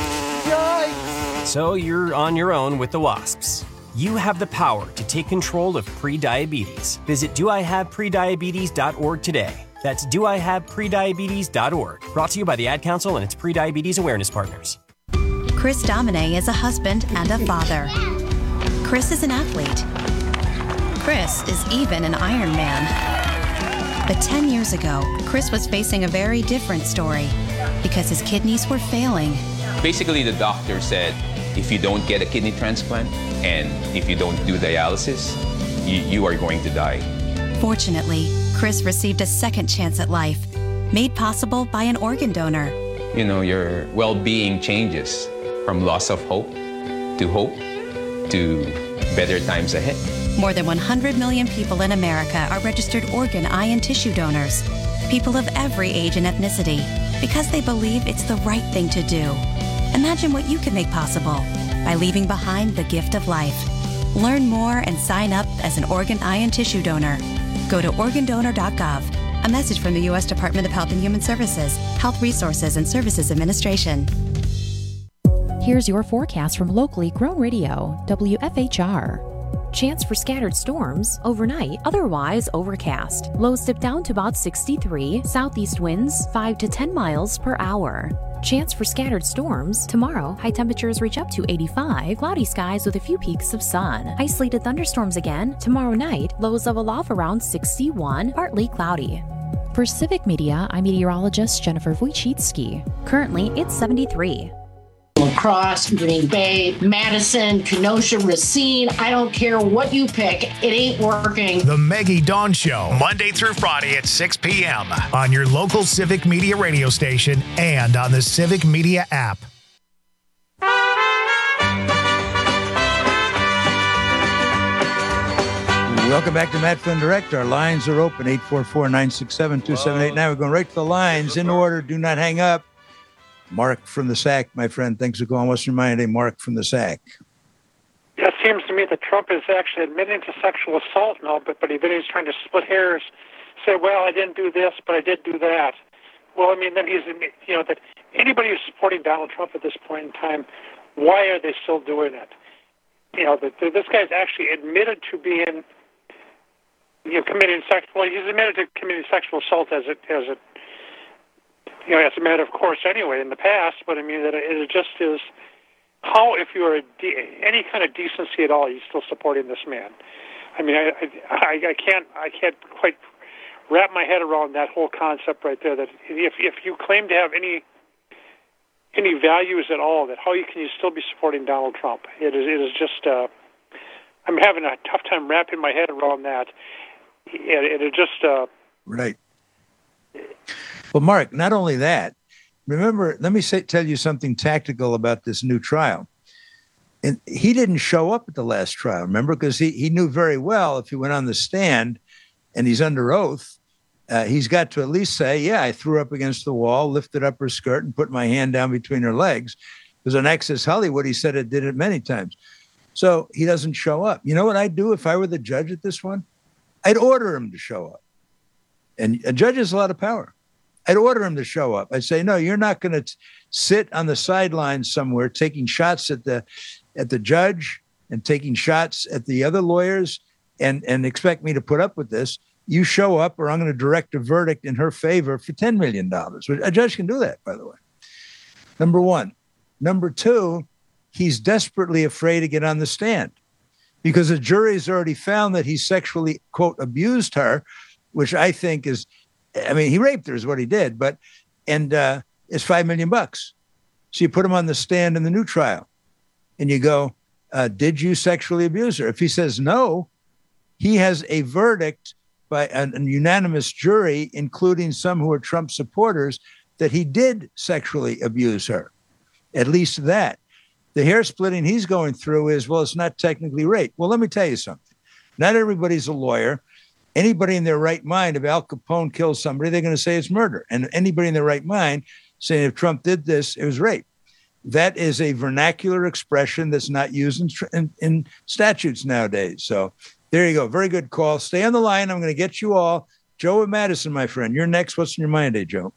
[SPEAKER 8] Yikes! So you're on your own with the wasps. You have the power to take control of prediabetes. Visit do I have prediabetes dot org today. That's do I have prediabetes dot org. Brought to you by the Ad Council and its prediabetes awareness partners.
[SPEAKER 10] Chris Domine is a husband and a father. Chris is an athlete. Chris is even an Iron Man. But ten years ago, Chris was facing a very different story because his kidneys were failing.
[SPEAKER 23] Basically, the doctor said, if you don't get a kidney transplant and if you don't do dialysis, you, you are going to die.
[SPEAKER 10] Fortunately, Chris received a second chance at life, made possible by an organ donor.
[SPEAKER 23] You know, your well-being changes from loss of hope to hope to better times ahead.
[SPEAKER 10] More than one hundred million people in America are registered organ, eye, and tissue donors. People of every age and ethnicity, because they believe it's the right thing to do. Imagine what you can make possible by leaving behind the gift of life. Learn more and sign up as an organ, eye, and tissue donor. Go to organ donor dot gov. A message from the U S Department of Health and Human Services, Health Resources and Services Administration.
[SPEAKER 15] Here's your forecast from locally grown radio, W F H R. Chance for scattered storms overnight, otherwise overcast. Lows dip down to about sixty-three, southeast winds five to ten miles per hour. Chance for scattered storms tomorrow. High temperatures reach up to eighty-five. Cloudy skies with a few peaks of sun. Isolated thunderstorms again tomorrow night. Lows level off around sixty-one. Partly cloudy. For Civic Media, I'm meteorologist Jennifer Wojcicki. Currently, it's seventy-three.
[SPEAKER 27] La Crosse, Green Bay, Madison, Kenosha, Racine. I don't care what you pick. It ain't working.
[SPEAKER 13] The Maggie Dawn Show, Monday through Friday at six p.m. on your local Civic Media radio station and on the Civic Media app.
[SPEAKER 25] Welcome back to Matt Flynn Direct. Our lines are open, eight four four, nine six seven, two seven eight nine. We're going right to the lines in order. Do not hang up. Mark from the S A C, my friend. Thanks for calling Western Miami. Mark from the S A C.
[SPEAKER 28] Yeah, it seems to me that Trump is actually admitting to sexual assault now, but, but even he's trying to split hairs, say, well, I didn't do this, but I did do that. Well, I mean, then he's, you know, that anybody who's supporting Donald Trump at this point in time, why are they still doing it? You know, that this guy's actually admitted to being, you know, committing sexual, well, he's admitted to committing sexual assault as it, as it, you know, as a matter of course anyway in the past, but I mean that it just is how, if you are a de- any kind of decency at all, you're still supporting this man. I mean, I, I, I can't, I can't quite wrap my head around that whole concept right there. That if if you claim to have any any values at all, that how you can you still be supporting Donald Trump? It is, it is just. Uh, I I'm having a tough time wrapping my head around that. And it, it just uh,
[SPEAKER 25] right. Well, Mark, not only that. Remember, let me say, tell you something tactical about this new trial. And he didn't show up at the last trial, remember, because he, he knew very well if he went on the stand and he's under oath, uh, he's got to at least say, yeah, I threw up against the wall, lifted up her skirt and put my hand down between her legs. Because on Access Hollywood, he said it did it many times. So he doesn't show up. You know what I'd do if I were the judge at this one? I'd order him to show up. And a judge has a lot of power. I'd order him to show up. I'd say, no, you're not going to sit on the sidelines somewhere taking shots at the at the judge and taking shots at the other lawyers and, and expect me to put up with this. You show up or I'm going to direct a verdict in her favor for ten million dollars. A judge can do that, by the way. Number one. Number two, he's desperately afraid to get on the stand because the jury has already found that he sexually, quote, abused her, which I think is, I mean, he raped her is what he did, but, and uh, it's five million bucks. So you put him on the stand in the new trial and you go, uh, did you sexually abuse her? If he says no, he has a verdict by an, an unanimous jury, including some who are Trump supporters, that he did sexually abuse her. At least that. The hair splitting he's going through is, well, it's not technically rape. Well, let me tell you something. Not everybody's a lawyer. Anybody in their right mind, if Al Capone kills somebody, they're going to say it's murder. And anybody in their right mind saying if Trump did this, it was rape. That is a vernacular expression that's not used in, in, in statutes nowadays. So there you go. Very good call. Stay on the line. I'm going to get you all. Joe and Madison, my friend. You're next. What's in your mind today, Joe?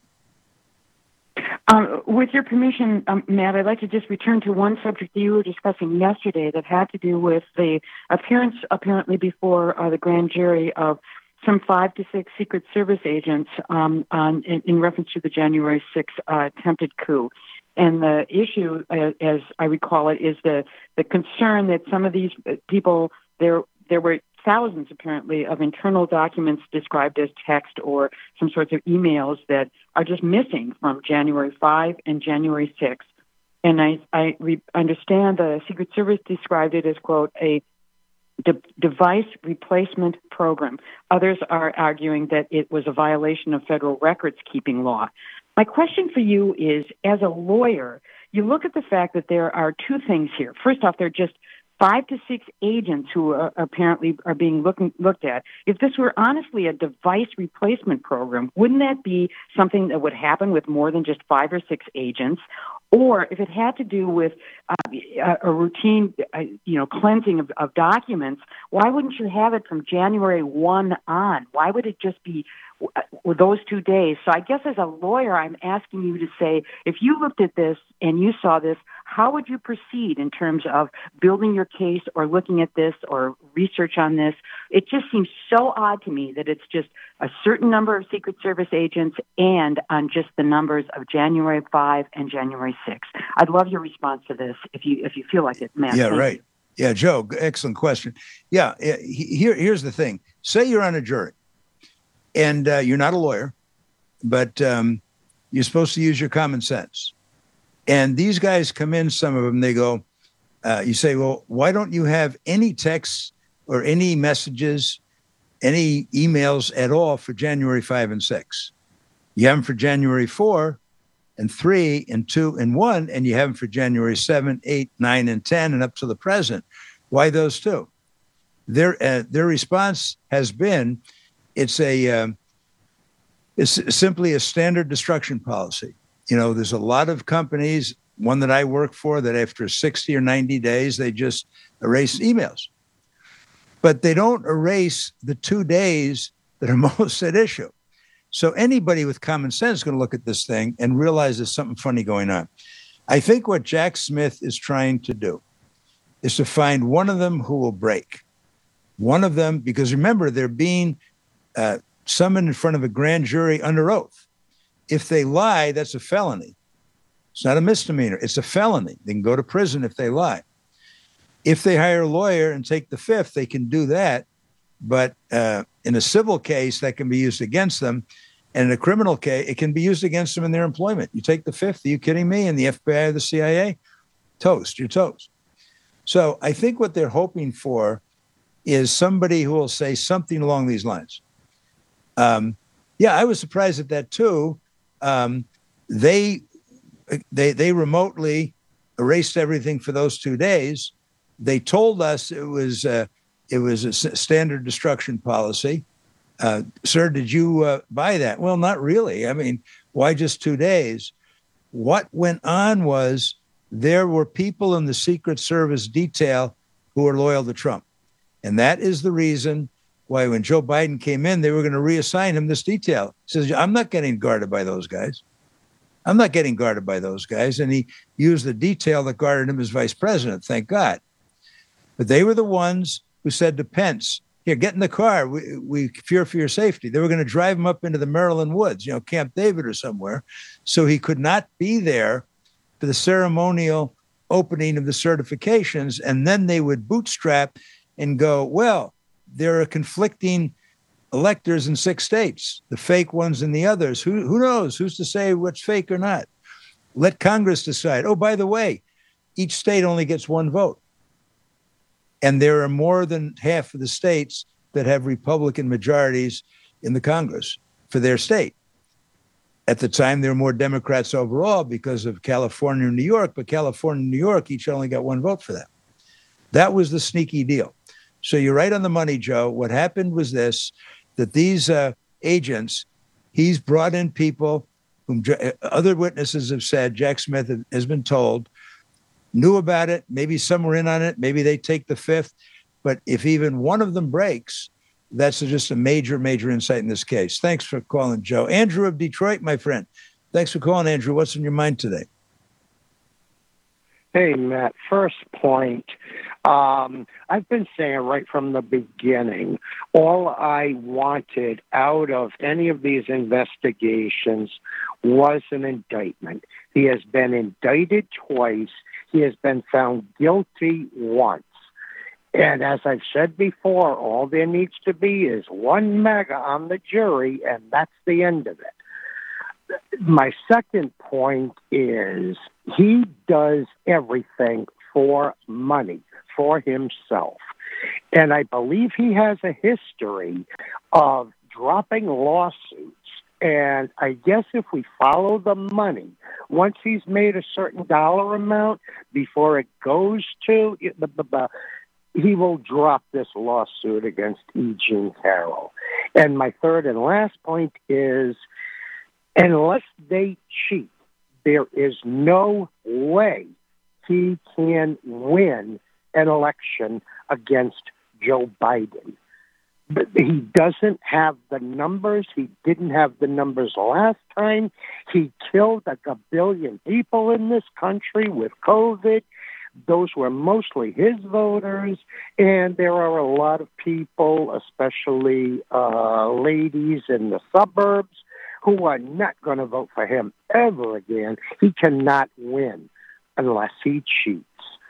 [SPEAKER 26] Um, with your permission, um, Matt, I'd like to just return to one subject that you were discussing yesterday that had to do with the appearance, apparently before uh, the grand jury, of some five to six Secret Service agents um, on, in, in reference to the January sixth uh, attempted coup. And the issue, uh, as I recall it, is the, the concern that some of these people, there there were thousands, apparently, of internal documents described as text or some sorts of emails that are just missing from January fifth and January sixth. And I, I re- understand the Secret Service described it as, quote, a de- device replacement program. Others are arguing that it was a violation of federal records-keeping law. My question for you is, as a lawyer, you look at the fact that there are two things here. First off, there are just five to six agents who are apparently are being looking, looked at. If this were honestly a device replacement program, wouldn't that be something that would happen with more than just five or six agents? Or if it had to do with uh, a routine, uh, you know, cleansing of, of documents, why wouldn't you have it from January first on? Why would it just be with those two days? So I guess as a lawyer, I'm asking you to say, if you looked at this and you saw this, how would you proceed in terms of building your case or looking at this or research on this? It just seems so odd to me that it's just a certain number of Secret Service agents and on just the numbers of January fifth and January sixth. I'd love your response to this if you if you feel like it, Matt.
[SPEAKER 25] Yeah,
[SPEAKER 26] Thank
[SPEAKER 25] right.
[SPEAKER 26] you.
[SPEAKER 25] Yeah, Joe, excellent question. Yeah, here, here's the thing. Say you're on a jury and uh, you're not a lawyer, but um, you're supposed to use your common sense. And these guys come in, some of them, they go, uh, you say, well, why don't you have any texts or any messages, any emails at all for January fifth and sixth? You have them for January fourth and three and two and one, and you have them for January seventh, eight, nine, and ten, and up to the present. Why those two? Their, uh, their response has been, it's a, um, it's simply a standard destruction policy. You know, there's a lot of companies, one that I work for, that after sixty or ninety days, they just erase emails. But they don't erase the two days that are most at issue. So anybody with common sense is going to look at this thing and realize there's something funny going on. I think what Jack Smith is trying to do is to find one of them who will break. One of them, because remember, they're being uh, summoned in front of a grand jury under oath. If they lie, that's a felony. It's not a misdemeanor. It's a felony. They can go to prison if they lie. If they hire a lawyer and take the fifth, they can do that. But uh, in a civil case, that can be used against them. And in a criminal case, it can be used against them in their employment. You take the fifth, are you kidding me? And the F B I or the C I A, toast, you're toast. So I think what they're hoping for is somebody who will say something along these lines. Um, yeah, I was surprised at that too. Um, they, they, they remotely erased everything for those two days. They told us it was uh, it was a standard destruction policy. Uh, sir, did you uh, buy that? Well, not really. I mean, why just two days? What went on was there were people in the Secret Service detail who were loyal to Trump. And that is the reason why when Joe Biden came in, they were going to reassign him this detail. He says, I'm not getting guarded by those guys. I'm not getting guarded by those guys. And he used the detail that guarded him as vice president, thank God. But they were the ones who said to Pence, here, get in the car. We, we fear for your safety. They were going to drive him up into the Maryland woods, you know, Camp David or somewhere. So he could not be there for the ceremonial opening of the certifications. And then they would bootstrap and go, well, there are conflicting electors in six states, the fake ones and the others. Who, who knows? Who's to say what's fake or not? Let Congress decide. Oh, by the way, each state only gets one vote. And there are more than half of the states that have Republican majorities in the Congress for their state. At the time, there were more Democrats overall because of California and New York, but California and New York each only got one vote for that. That was the sneaky deal. So you're right on the money, Joe. What happened was this, that these uh, agents, he's brought in people whom other witnesses have said, Jack Smith has been told, knew about it. Maybe some were in on it. Maybe they take the fifth. But if even one of them breaks, that's just a major, major insight in this case. Thanks for calling, Joe. Andrew of Detroit, my friend. Thanks for calling, Andrew. What's on your mind today?
[SPEAKER 3] Hey, Matt. First point, um, I've been saying right from the beginning, all I wanted out of any of these investigations was an indictment. He has been indicted twice. He has been found guilty once. And as I've said before, all there needs to be is one mega on the jury, and that's the end of it. My second point is he does everything for money, for himself. And I believe he has a history of dropping lawsuits. And I guess if we follow the money, once he's made a certain dollar amount, before it goes to, he will drop this lawsuit against E. Jean Carroll. And my third and last point is, unless they cheat, there is no way he can win an election against Joe Biden. But he doesn't have the numbers. He didn't have the numbers last time. He killed like a billion people in this country with COVID. Those were mostly his voters. And there are a lot of people, especially uh, ladies in the suburbs, who are not going to vote for him ever again. He cannot win unless he cheats.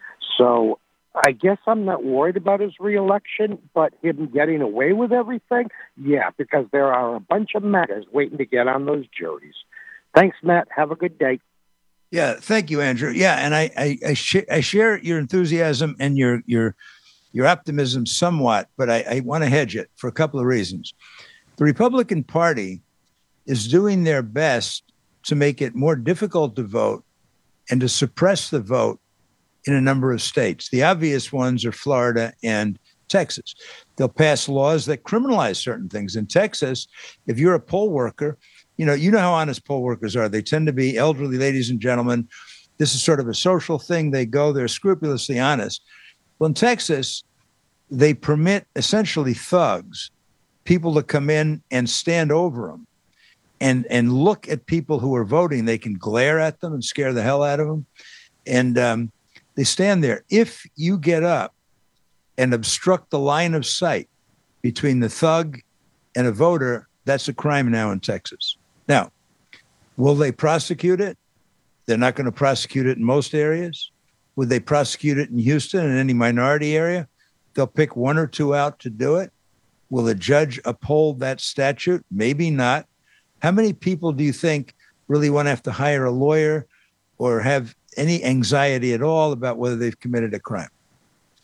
[SPEAKER 3] So I guess I'm not worried about his reelection, but him getting away with everything, yeah, because there are a bunch of matters waiting to get on those juries. Thanks, Matt. Have a good day.
[SPEAKER 25] Yeah, thank you, Andrew. Yeah, and I I, I, sh- I share your enthusiasm and your your your optimism somewhat, but I, I want to hedge it for a couple of reasons. The Republican Party is doing their best to make it more difficult to vote and to suppress the vote in a number of states. The obvious ones are Florida and Texas. They'll pass laws that criminalize certain things. In Texas, if you're a poll worker, you know, you know how honest poll workers are. They tend to be elderly ladies and gentlemen. This is sort of a social thing. They go, they're scrupulously honest. Well, in Texas, they permit essentially thugs, people to come in and stand over them and, and look at people who are voting. They can glare at them and scare the hell out of them. And, um, they stand there. If you get up and obstruct the line of sight between the thug and a voter, that's a crime now in Texas. Now, will they prosecute it? They're not going to prosecute it in most areas. Would they prosecute it in Houston, in any minority area? They'll pick one or two out to do it. Will a judge uphold that statute? Maybe not. How many people do you think really want to have to hire a lawyer or have any anxiety at all about whether they've committed a crime?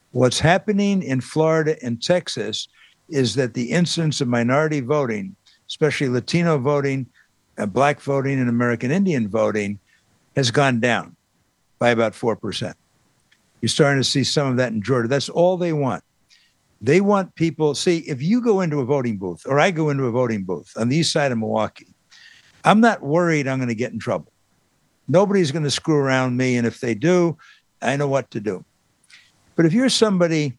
[SPEAKER 25] What's happening in Florida and Texas is that the incidence of minority voting, especially Latino voting, uh, Black voting, and American Indian voting, has gone down by about four percent. You're starting to see some of that in Georgia. That's all they want. They want people, see, if you go into a voting booth, or I go into a voting booth on the east side of Milwaukee, I'm not worried I'm going to get in trouble. Nobody's going to screw around me, and if they do, I know what to do. But if you're somebody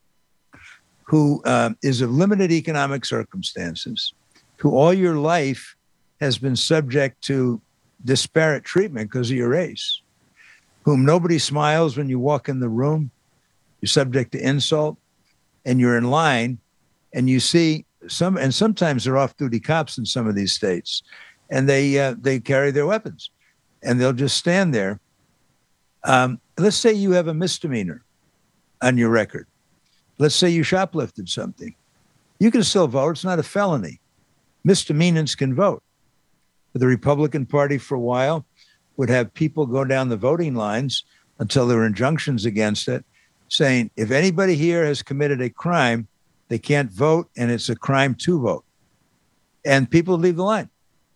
[SPEAKER 25] who uh, is of limited economic circumstances, who all your life has been subject to disparate treatment because of your race, whom nobody smiles when you walk in the room, you're subject to insult, and you're in line, and you see some, and sometimes they're off-duty cops in some of these states, and they uh, they carry their weapons, and they'll just stand there. Um, let's say you have a misdemeanor on your record. Let's say you shoplifted something. You can still vote. It's not a felony. Misdemeanants can vote. The Republican Party for a while would have people go down the voting lines until there were injunctions against it, saying if anybody here has committed a crime, they can't vote, and it's a crime to vote. And people leave the line.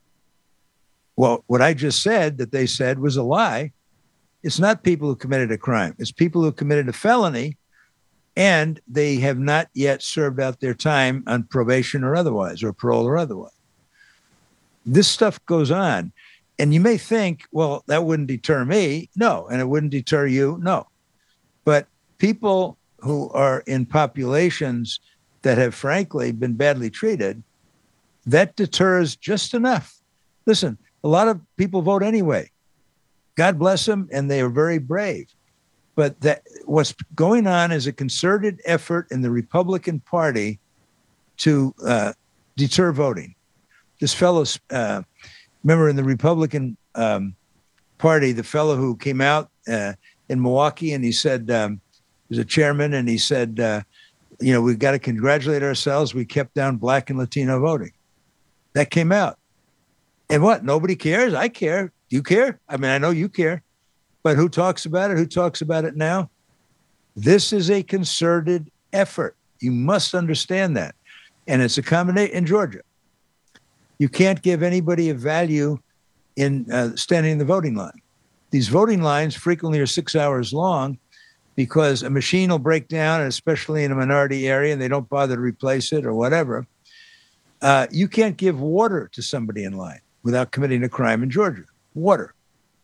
[SPEAKER 25] Well, what I just said that they said was a lie. It's not people who committed a crime. It's people who committed a felony, and they have not yet served out their time on probation or otherwise, or parole or otherwise. This stuff goes on. And you may think, well, that wouldn't deter me. No. And it wouldn't deter you. No. But people who are in populations that have, frankly, been badly treated, that deters just enough. Listen, a lot of people vote anyway. God bless them, and they are very brave. But that what's going on is a concerted effort in the Republican Party to uh, deter voting. This fellow, uh, remember in the Republican um, Party, the fellow who came out uh, in Milwaukee, and he said, um, he was a chairman, and he said, uh, you know, we've got to congratulate ourselves. We kept down Black and Latino voting. That came out. And what? Nobody cares? I care. Do you care? I mean, I know you care. But who talks about it? Who talks about it now? This is a concerted effort. You must understand that. And it's a combination in Georgia. You can't give anybody a value in uh, standing in the voting line. These voting lines frequently are six hours long because a machine will break down, and especially in a minority area, and they don't bother to replace it or whatever. Uh, you can't give water to somebody in line without committing a crime in Georgia. Water.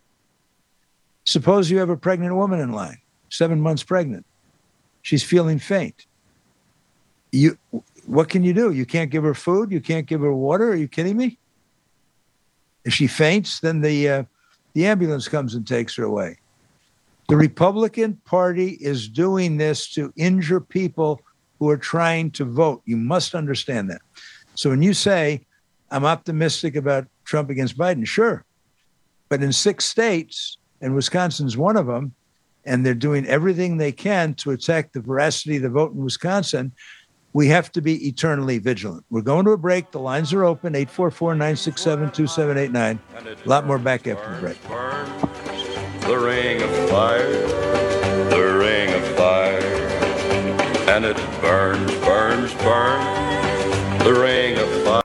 [SPEAKER 25] Suppose you have a pregnant woman in line, seven months pregnant. She's feeling faint. You, what can you do? You can't give her food. You can't give her water. Are you kidding me? If she faints, then the uh, the ambulance comes and takes her away. The Republican Party is doing this to injure people who are trying to vote. You must understand that. So when you say, I'm optimistic about Trump against Biden, sure. But in six states, and Wisconsin's one of them, and they're doing everything they can to attack the veracity of the vote in Wisconsin, we have to be eternally vigilant. We're going to a break. The lines are open, eight four four, nine six seven, two seven eight nine. A lot more back after the break.
[SPEAKER 1] The ring of fire, the ring of fire, and it burns, burns, burns, the ring of fire.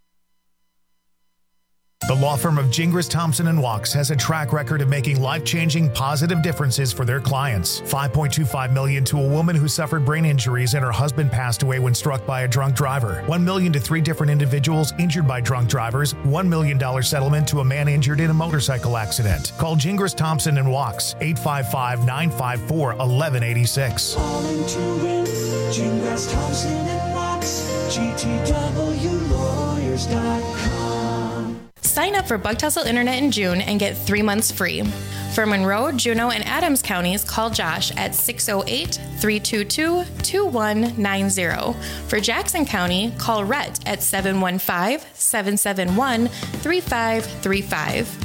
[SPEAKER 13] The law firm of Gingras, Thompson and Wachs has a track record of making life-changing positive differences for their clients. five point two five million dollars to a woman who suffered brain injuries and her husband passed away when struck by a drunk driver. one million dollars to three different individuals injured by drunk drivers. one million dollars settlement to a man injured in a motorcycle accident. Call Gingras, Thompson and Wachs, eight five five, nine five four, one one eight six.
[SPEAKER 14] Calling to win, Gingras, Thompson and Wachs, G T W lawyers dot com.
[SPEAKER 4] Sign up for Bug Tussle Internet in June and get three months free. For Monroe, Juneau, and Adams counties, call Josh at six oh eight, three two two, two one nine zero. For Jackson County, call Rhett at seven one five, seven seven one, three five three five.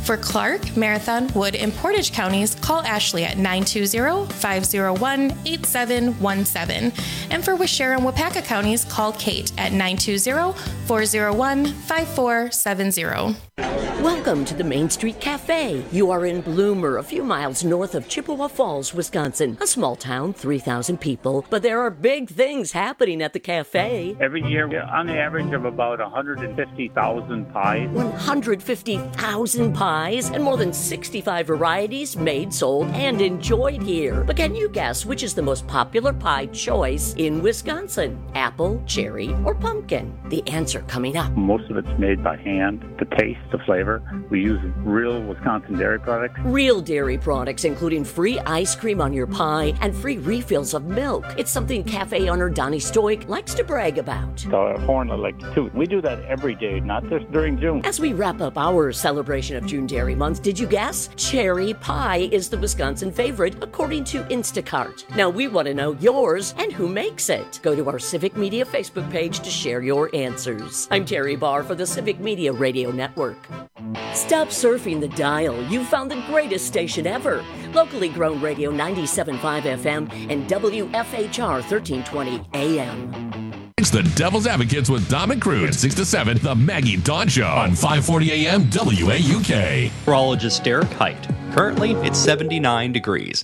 [SPEAKER 4] For Clark, Marathon, Wood, and Portage counties, call Ashley at nine two zero, five zero one, eight seven one seven. And for Waushara and Wapaka counties, call Kate at nine two zero, four zero one, five four seven zero.
[SPEAKER 2] Welcome to the Main Street Cafe. You are in Bloomer, a few miles north of Chippewa Falls, Wisconsin. A small town, three thousand people, but there are big things happening at the cafe.
[SPEAKER 11] Every year, on the average of about one hundred fifty thousand pies.
[SPEAKER 2] one hundred fifty thousand pies and more than sixty-five varieties made, sold, and enjoyed here. But can you guess which is the most popular pie choice in Wisconsin? Apple, cherry, or pumpkin? The answer coming up.
[SPEAKER 11] Most of it's made by hand. The taste, the flavor. We use real Wisconsin dairy products.
[SPEAKER 2] Real dairy products, including free ice cream on your pie and free refills of milk. It's something cafe owner Donnie Stoik likes to brag about.
[SPEAKER 11] The horn I like to toot. We do that every day, not just during June.
[SPEAKER 2] As we wrap up our celebration of June Dairy Month, did you guess? Cherry pie is the Wisconsin favorite, according to Instacart. Now we want to know yours and who makes it. Go to our Civic Media Facebook page to share your answers. I'm Terry Barr for the Civic Media Radio Network. Stop surfing the dial. You found the greatest station ever. Locally grown radio ninety-seven point five F M and W F H R thirteen twenty A M.
[SPEAKER 16] It's the Devil's Advocates with Dom and Crude, six to seven, the Maggie Dawn Show on five forty A M W A U K.
[SPEAKER 12] Meteorologist Derek Height. Currently, it's seventy-nine degrees.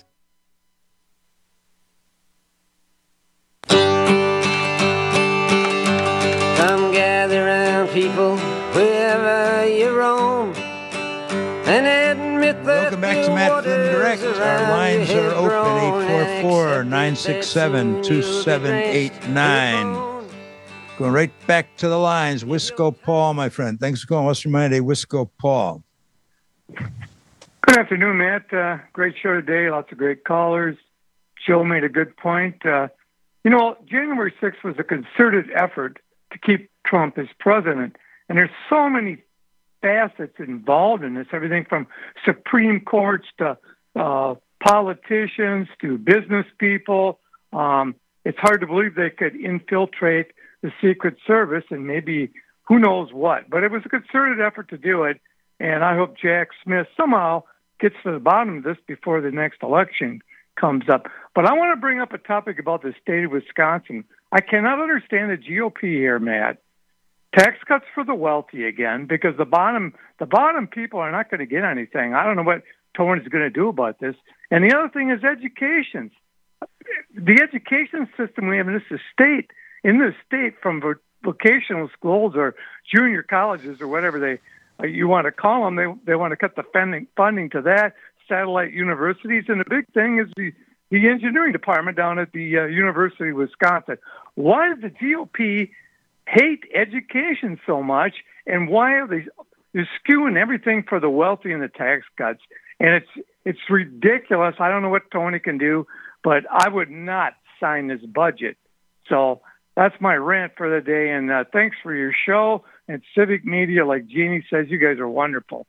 [SPEAKER 17] Come gather round, people, wherever you roam, and admit that
[SPEAKER 25] welcome back to Matt Flynn Direct. Our lines are open, eight four four, nine six seven, two seven eight nine. Going right back to the lines. Wisco Paul, my friend. Thanks for calling Western Monday, Wisco Paul.
[SPEAKER 18] Good afternoon, Matt. Uh, great show today. Lots of great callers. Joe made a good point. Uh, you know, January sixth was a concerted effort to keep Trump as president. And there's so many facets involved in this, everything from Supreme Courts to uh, politicians to business people. Um, it's hard to believe they could infiltrate the Secret Service and maybe who knows what. But it was a concerted effort to do it, and I hope Jack Smith somehow gets to the bottom of this before the next election comes up. But I want to bring up a topic about the state of Wisconsin. I cannot understand the G O P here, Matt. Tax cuts for the wealthy again, because the bottom the bottom people are not going to get anything. I don't know what Tony's going to do about this. And the other thing is education. The education system we have in this state, in this state, from vocational schools or junior colleges or whatever they uh, you want to call them, they they want to cut the funding funding to that. Satellite universities, and the big thing is the the engineering department down at the uh, University of Wisconsin. Why does the G O P hate education so much, and why are they they're skewing everything for the wealthy and the tax cuts? And it's it's ridiculous. I don't know what Tony can do, but I would not sign this budget. So that's my rant for the day, and uh, thanks for your show and Civic Media. Like Jeannie says, you guys are wonderful.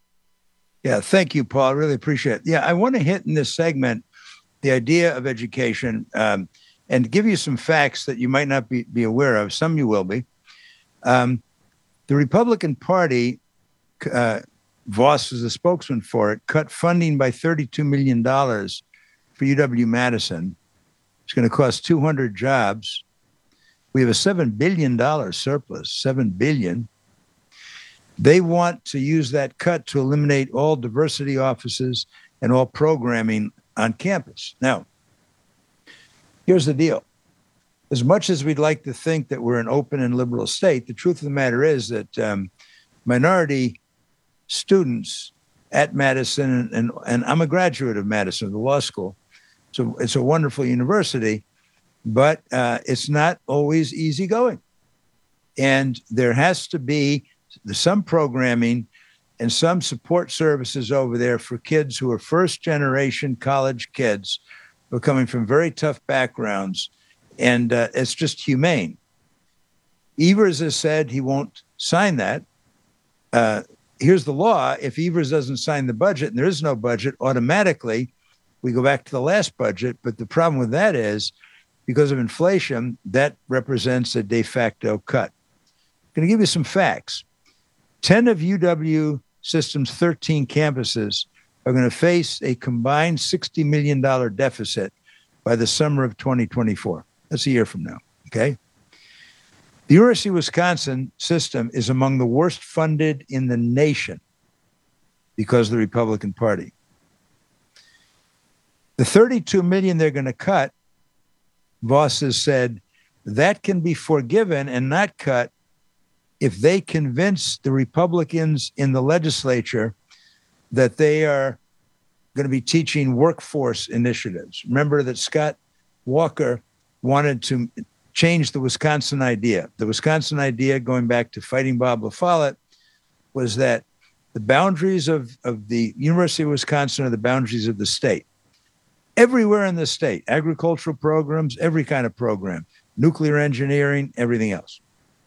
[SPEAKER 25] Yeah, thank you, Paul. I really appreciate it. Yeah, I want to hit in this segment the idea of education um, and give you some facts that you might not be, be aware of. Some you will be. Um, the Republican Party, uh, Voss is the spokesman for it, cut funding by thirty-two million dollars for U W-Madison. It's going to cost two hundred jobs. We have a seven billion dollars surplus, seven billion dollars. They want to use that cut to eliminate all diversity offices and all programming on campus. Now, here's the deal. As much as we'd like to think that we're an open and liberal state, the truth of the matter is that um, minority students at Madison, and, and, and I'm a graduate of Madison, the law school, so it's a wonderful university, but uh, it's not always easygoing. And there has to be some programming and some support services over there for kids who are first-generation college kids who are coming from very tough backgrounds, and uh, it's just humane. Evers has said he won't sign that. Uh, here's the law. If Evers doesn't sign the budget, and there is no budget, automatically we go back to the last budget. But the problem with that is, because of inflation, that represents a de facto cut. I'm going to give you some facts. ten of U W system's thirteen campuses are going to face a combined sixty million dollars deficit by the summer of twenty twenty-four. That's a year from now, okay? The University of Wisconsin system is among the worst funded in the nation because of the Republican Party. The thirty-two million dollars they're going to cut, Voss has said, that can be forgiven and not cut if they convince the Republicans in the legislature that they are going to be teaching workforce initiatives. Remember that Scott Walker wanted to change the Wisconsin idea. The Wisconsin idea, going back to Fighting Bob LaFollette, was that the boundaries of, of the University of Wisconsin are the boundaries of the state. Everywhere in the state, agricultural programs, every kind of program, nuclear engineering, everything else.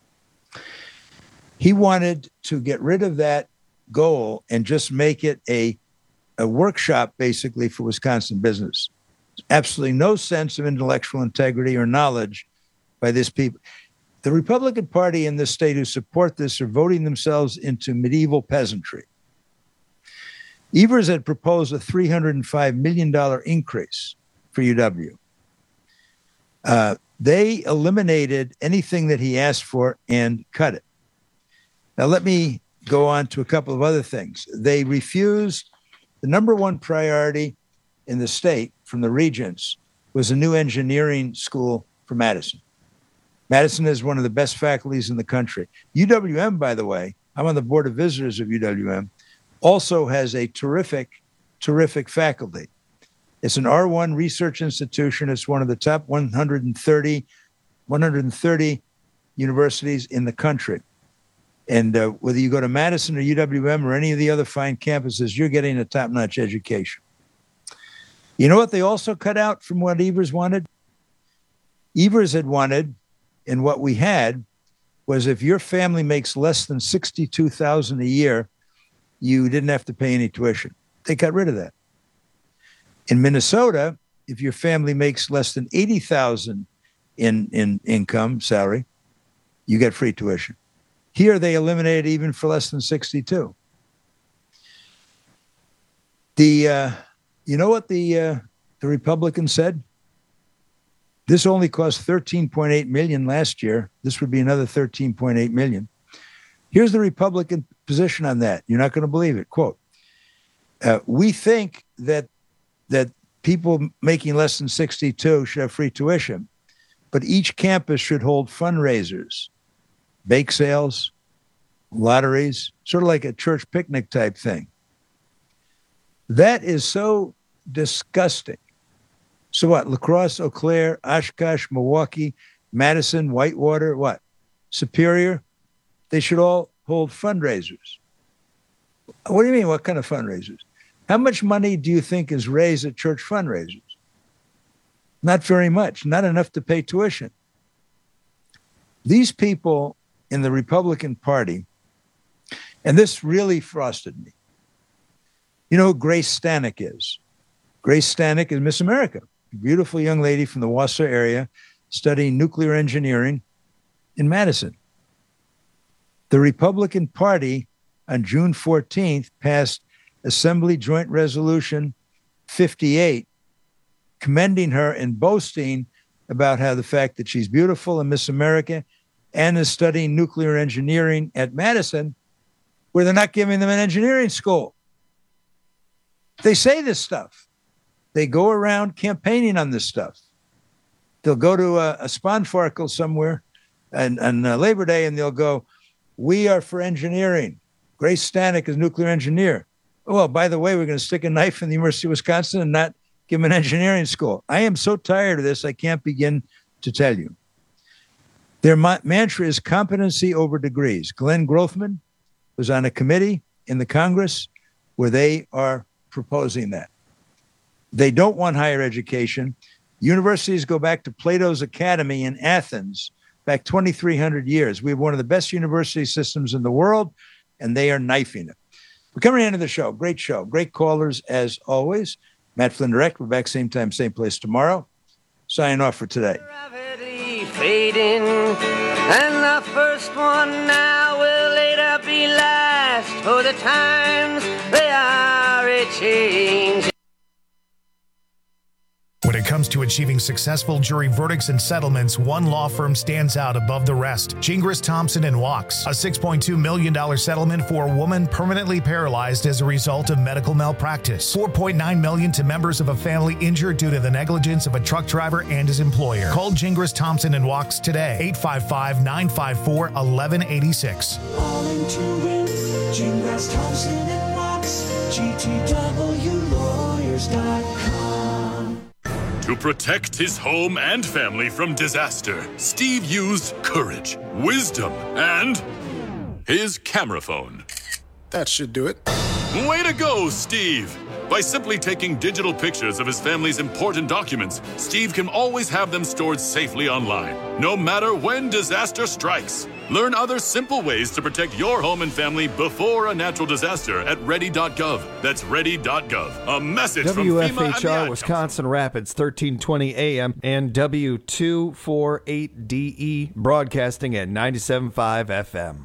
[SPEAKER 25] He wanted to get rid of that goal and just make it a, a workshop, basically, for Wisconsin business. Absolutely no sense of intellectual integrity or knowledge by this people. The Republican Party in this state who support this are voting themselves into medieval peasantry. Evers had proposed a three hundred five million dollars increase for U W. Uh, they eliminated anything that he asked for and cut it. Now, let me go on to a couple of other things. They refused the number one priority in the state from the regents was a new engineering school for Madison. Madison is one of the best faculties in the country. U W M, by the way, I'm on the board of visitors of U W M, also has a terrific, terrific faculty. It's an R one research institution. It's one of the top one hundred thirty, one hundred thirty universities in the country. And uh, whether you go to Madison or U W M or any of the other fine campuses, you're getting a top-notch education. You know what they also cut out from what Evers wanted? Evers had wanted, and what we had, was if your family makes less than sixty-two thousand dollars a year, you didn't have to pay any tuition. They got rid of that. In Minnesota, if your family makes less than eighty thousand dollars in, in income, salary, you get free tuition. Here, they eliminated even for less than sixty-two. The, uh, you know what the uh, the Republicans said? This only cost thirteen point eight million dollars last year. This would be another thirteen point eight million dollars. Here's the Republican position on that. You're not going to believe it. Quote, uh, we think that that people making less than sixty-two should have free tuition, but each campus should hold fundraisers, bake sales, lotteries, sort of like a church picnic type thing. That is so disgusting. So what? La Crosse, Eau Claire, Oshkosh, Milwaukee, Madison, Whitewater, what? Superior? They should all hold fundraisers. What do you mean? What kind of fundraisers? How much money do you think is raised at church fundraisers? Not very much. Not enough to pay tuition. These people in the Republican Party, and this really frosted me. You know who Grace Stanek is? Grace Stanek is Miss America, a beautiful young lady from the Wausau area studying nuclear engineering in Madison. The Republican Party on June fourteenth passed Assembly Joint Resolution fifty-eight, commending her and boasting about how the fact that she's beautiful and Miss America and is studying nuclear engineering at Madison, where they're not giving them an engineering school. They say this stuff. They go around campaigning on this stuff. They'll go to a, a Sponfarkle somewhere and on uh, Labor Day, and they'll go, we are for engineering. Grace Stanek is nuclear engineer. Oh, well, by the way, we're going to stick a knife in the University of Wisconsin and not give them an engineering school. I am so tired of this, I can't begin to tell you. Their ma- mantra is competency over degrees. Glenn Grothman was on a committee in the Congress where they are proposing that. They don't want higher education. Universities go back to Plato's Academy in Athens, back twenty-three hundred years. We have one of the best university systems in the world, and they are knifing it. We're coming into the show. Great show. Great callers, as always. Matt Flynn Direct. We're back same time, same place tomorrow. Signing off for today.
[SPEAKER 17] Fading, and the first one now will later be last. fast, for the times they are a-changing.
[SPEAKER 13] When it comes to achieving successful jury verdicts and settlements, one law firm stands out above the rest. Gingras, Thompson and Wachs. A six point two million dollars settlement for a woman permanently paralyzed as a result of medical malpractice. four point nine million dollars to members of a family injured due to the negligence of a truck driver and his employer. Call Gingras, Thompson and Wachs today. eight five five, nine five four, one one eight six.
[SPEAKER 14] All into it. Gingras, Thompson and Wachs. G T W lawyers dot com.
[SPEAKER 5] To protect his home and family from disaster, Steve used courage, wisdom, and his camera phone.
[SPEAKER 6] That should do it.
[SPEAKER 5] Way to go, Steve! By simply taking digital pictures of his family's important documents, Steve can always have them stored safely online, no matter when disaster strikes. Learn other simple ways to protect your home and family before a natural disaster at ready dot gov. That's ready dot gov. A message
[SPEAKER 7] W F
[SPEAKER 5] from FEMA
[SPEAKER 7] H R Wisconsin Rapids, thirteen twenty A M, and W two forty-eight D E broadcasting at ninety-seven point five F M.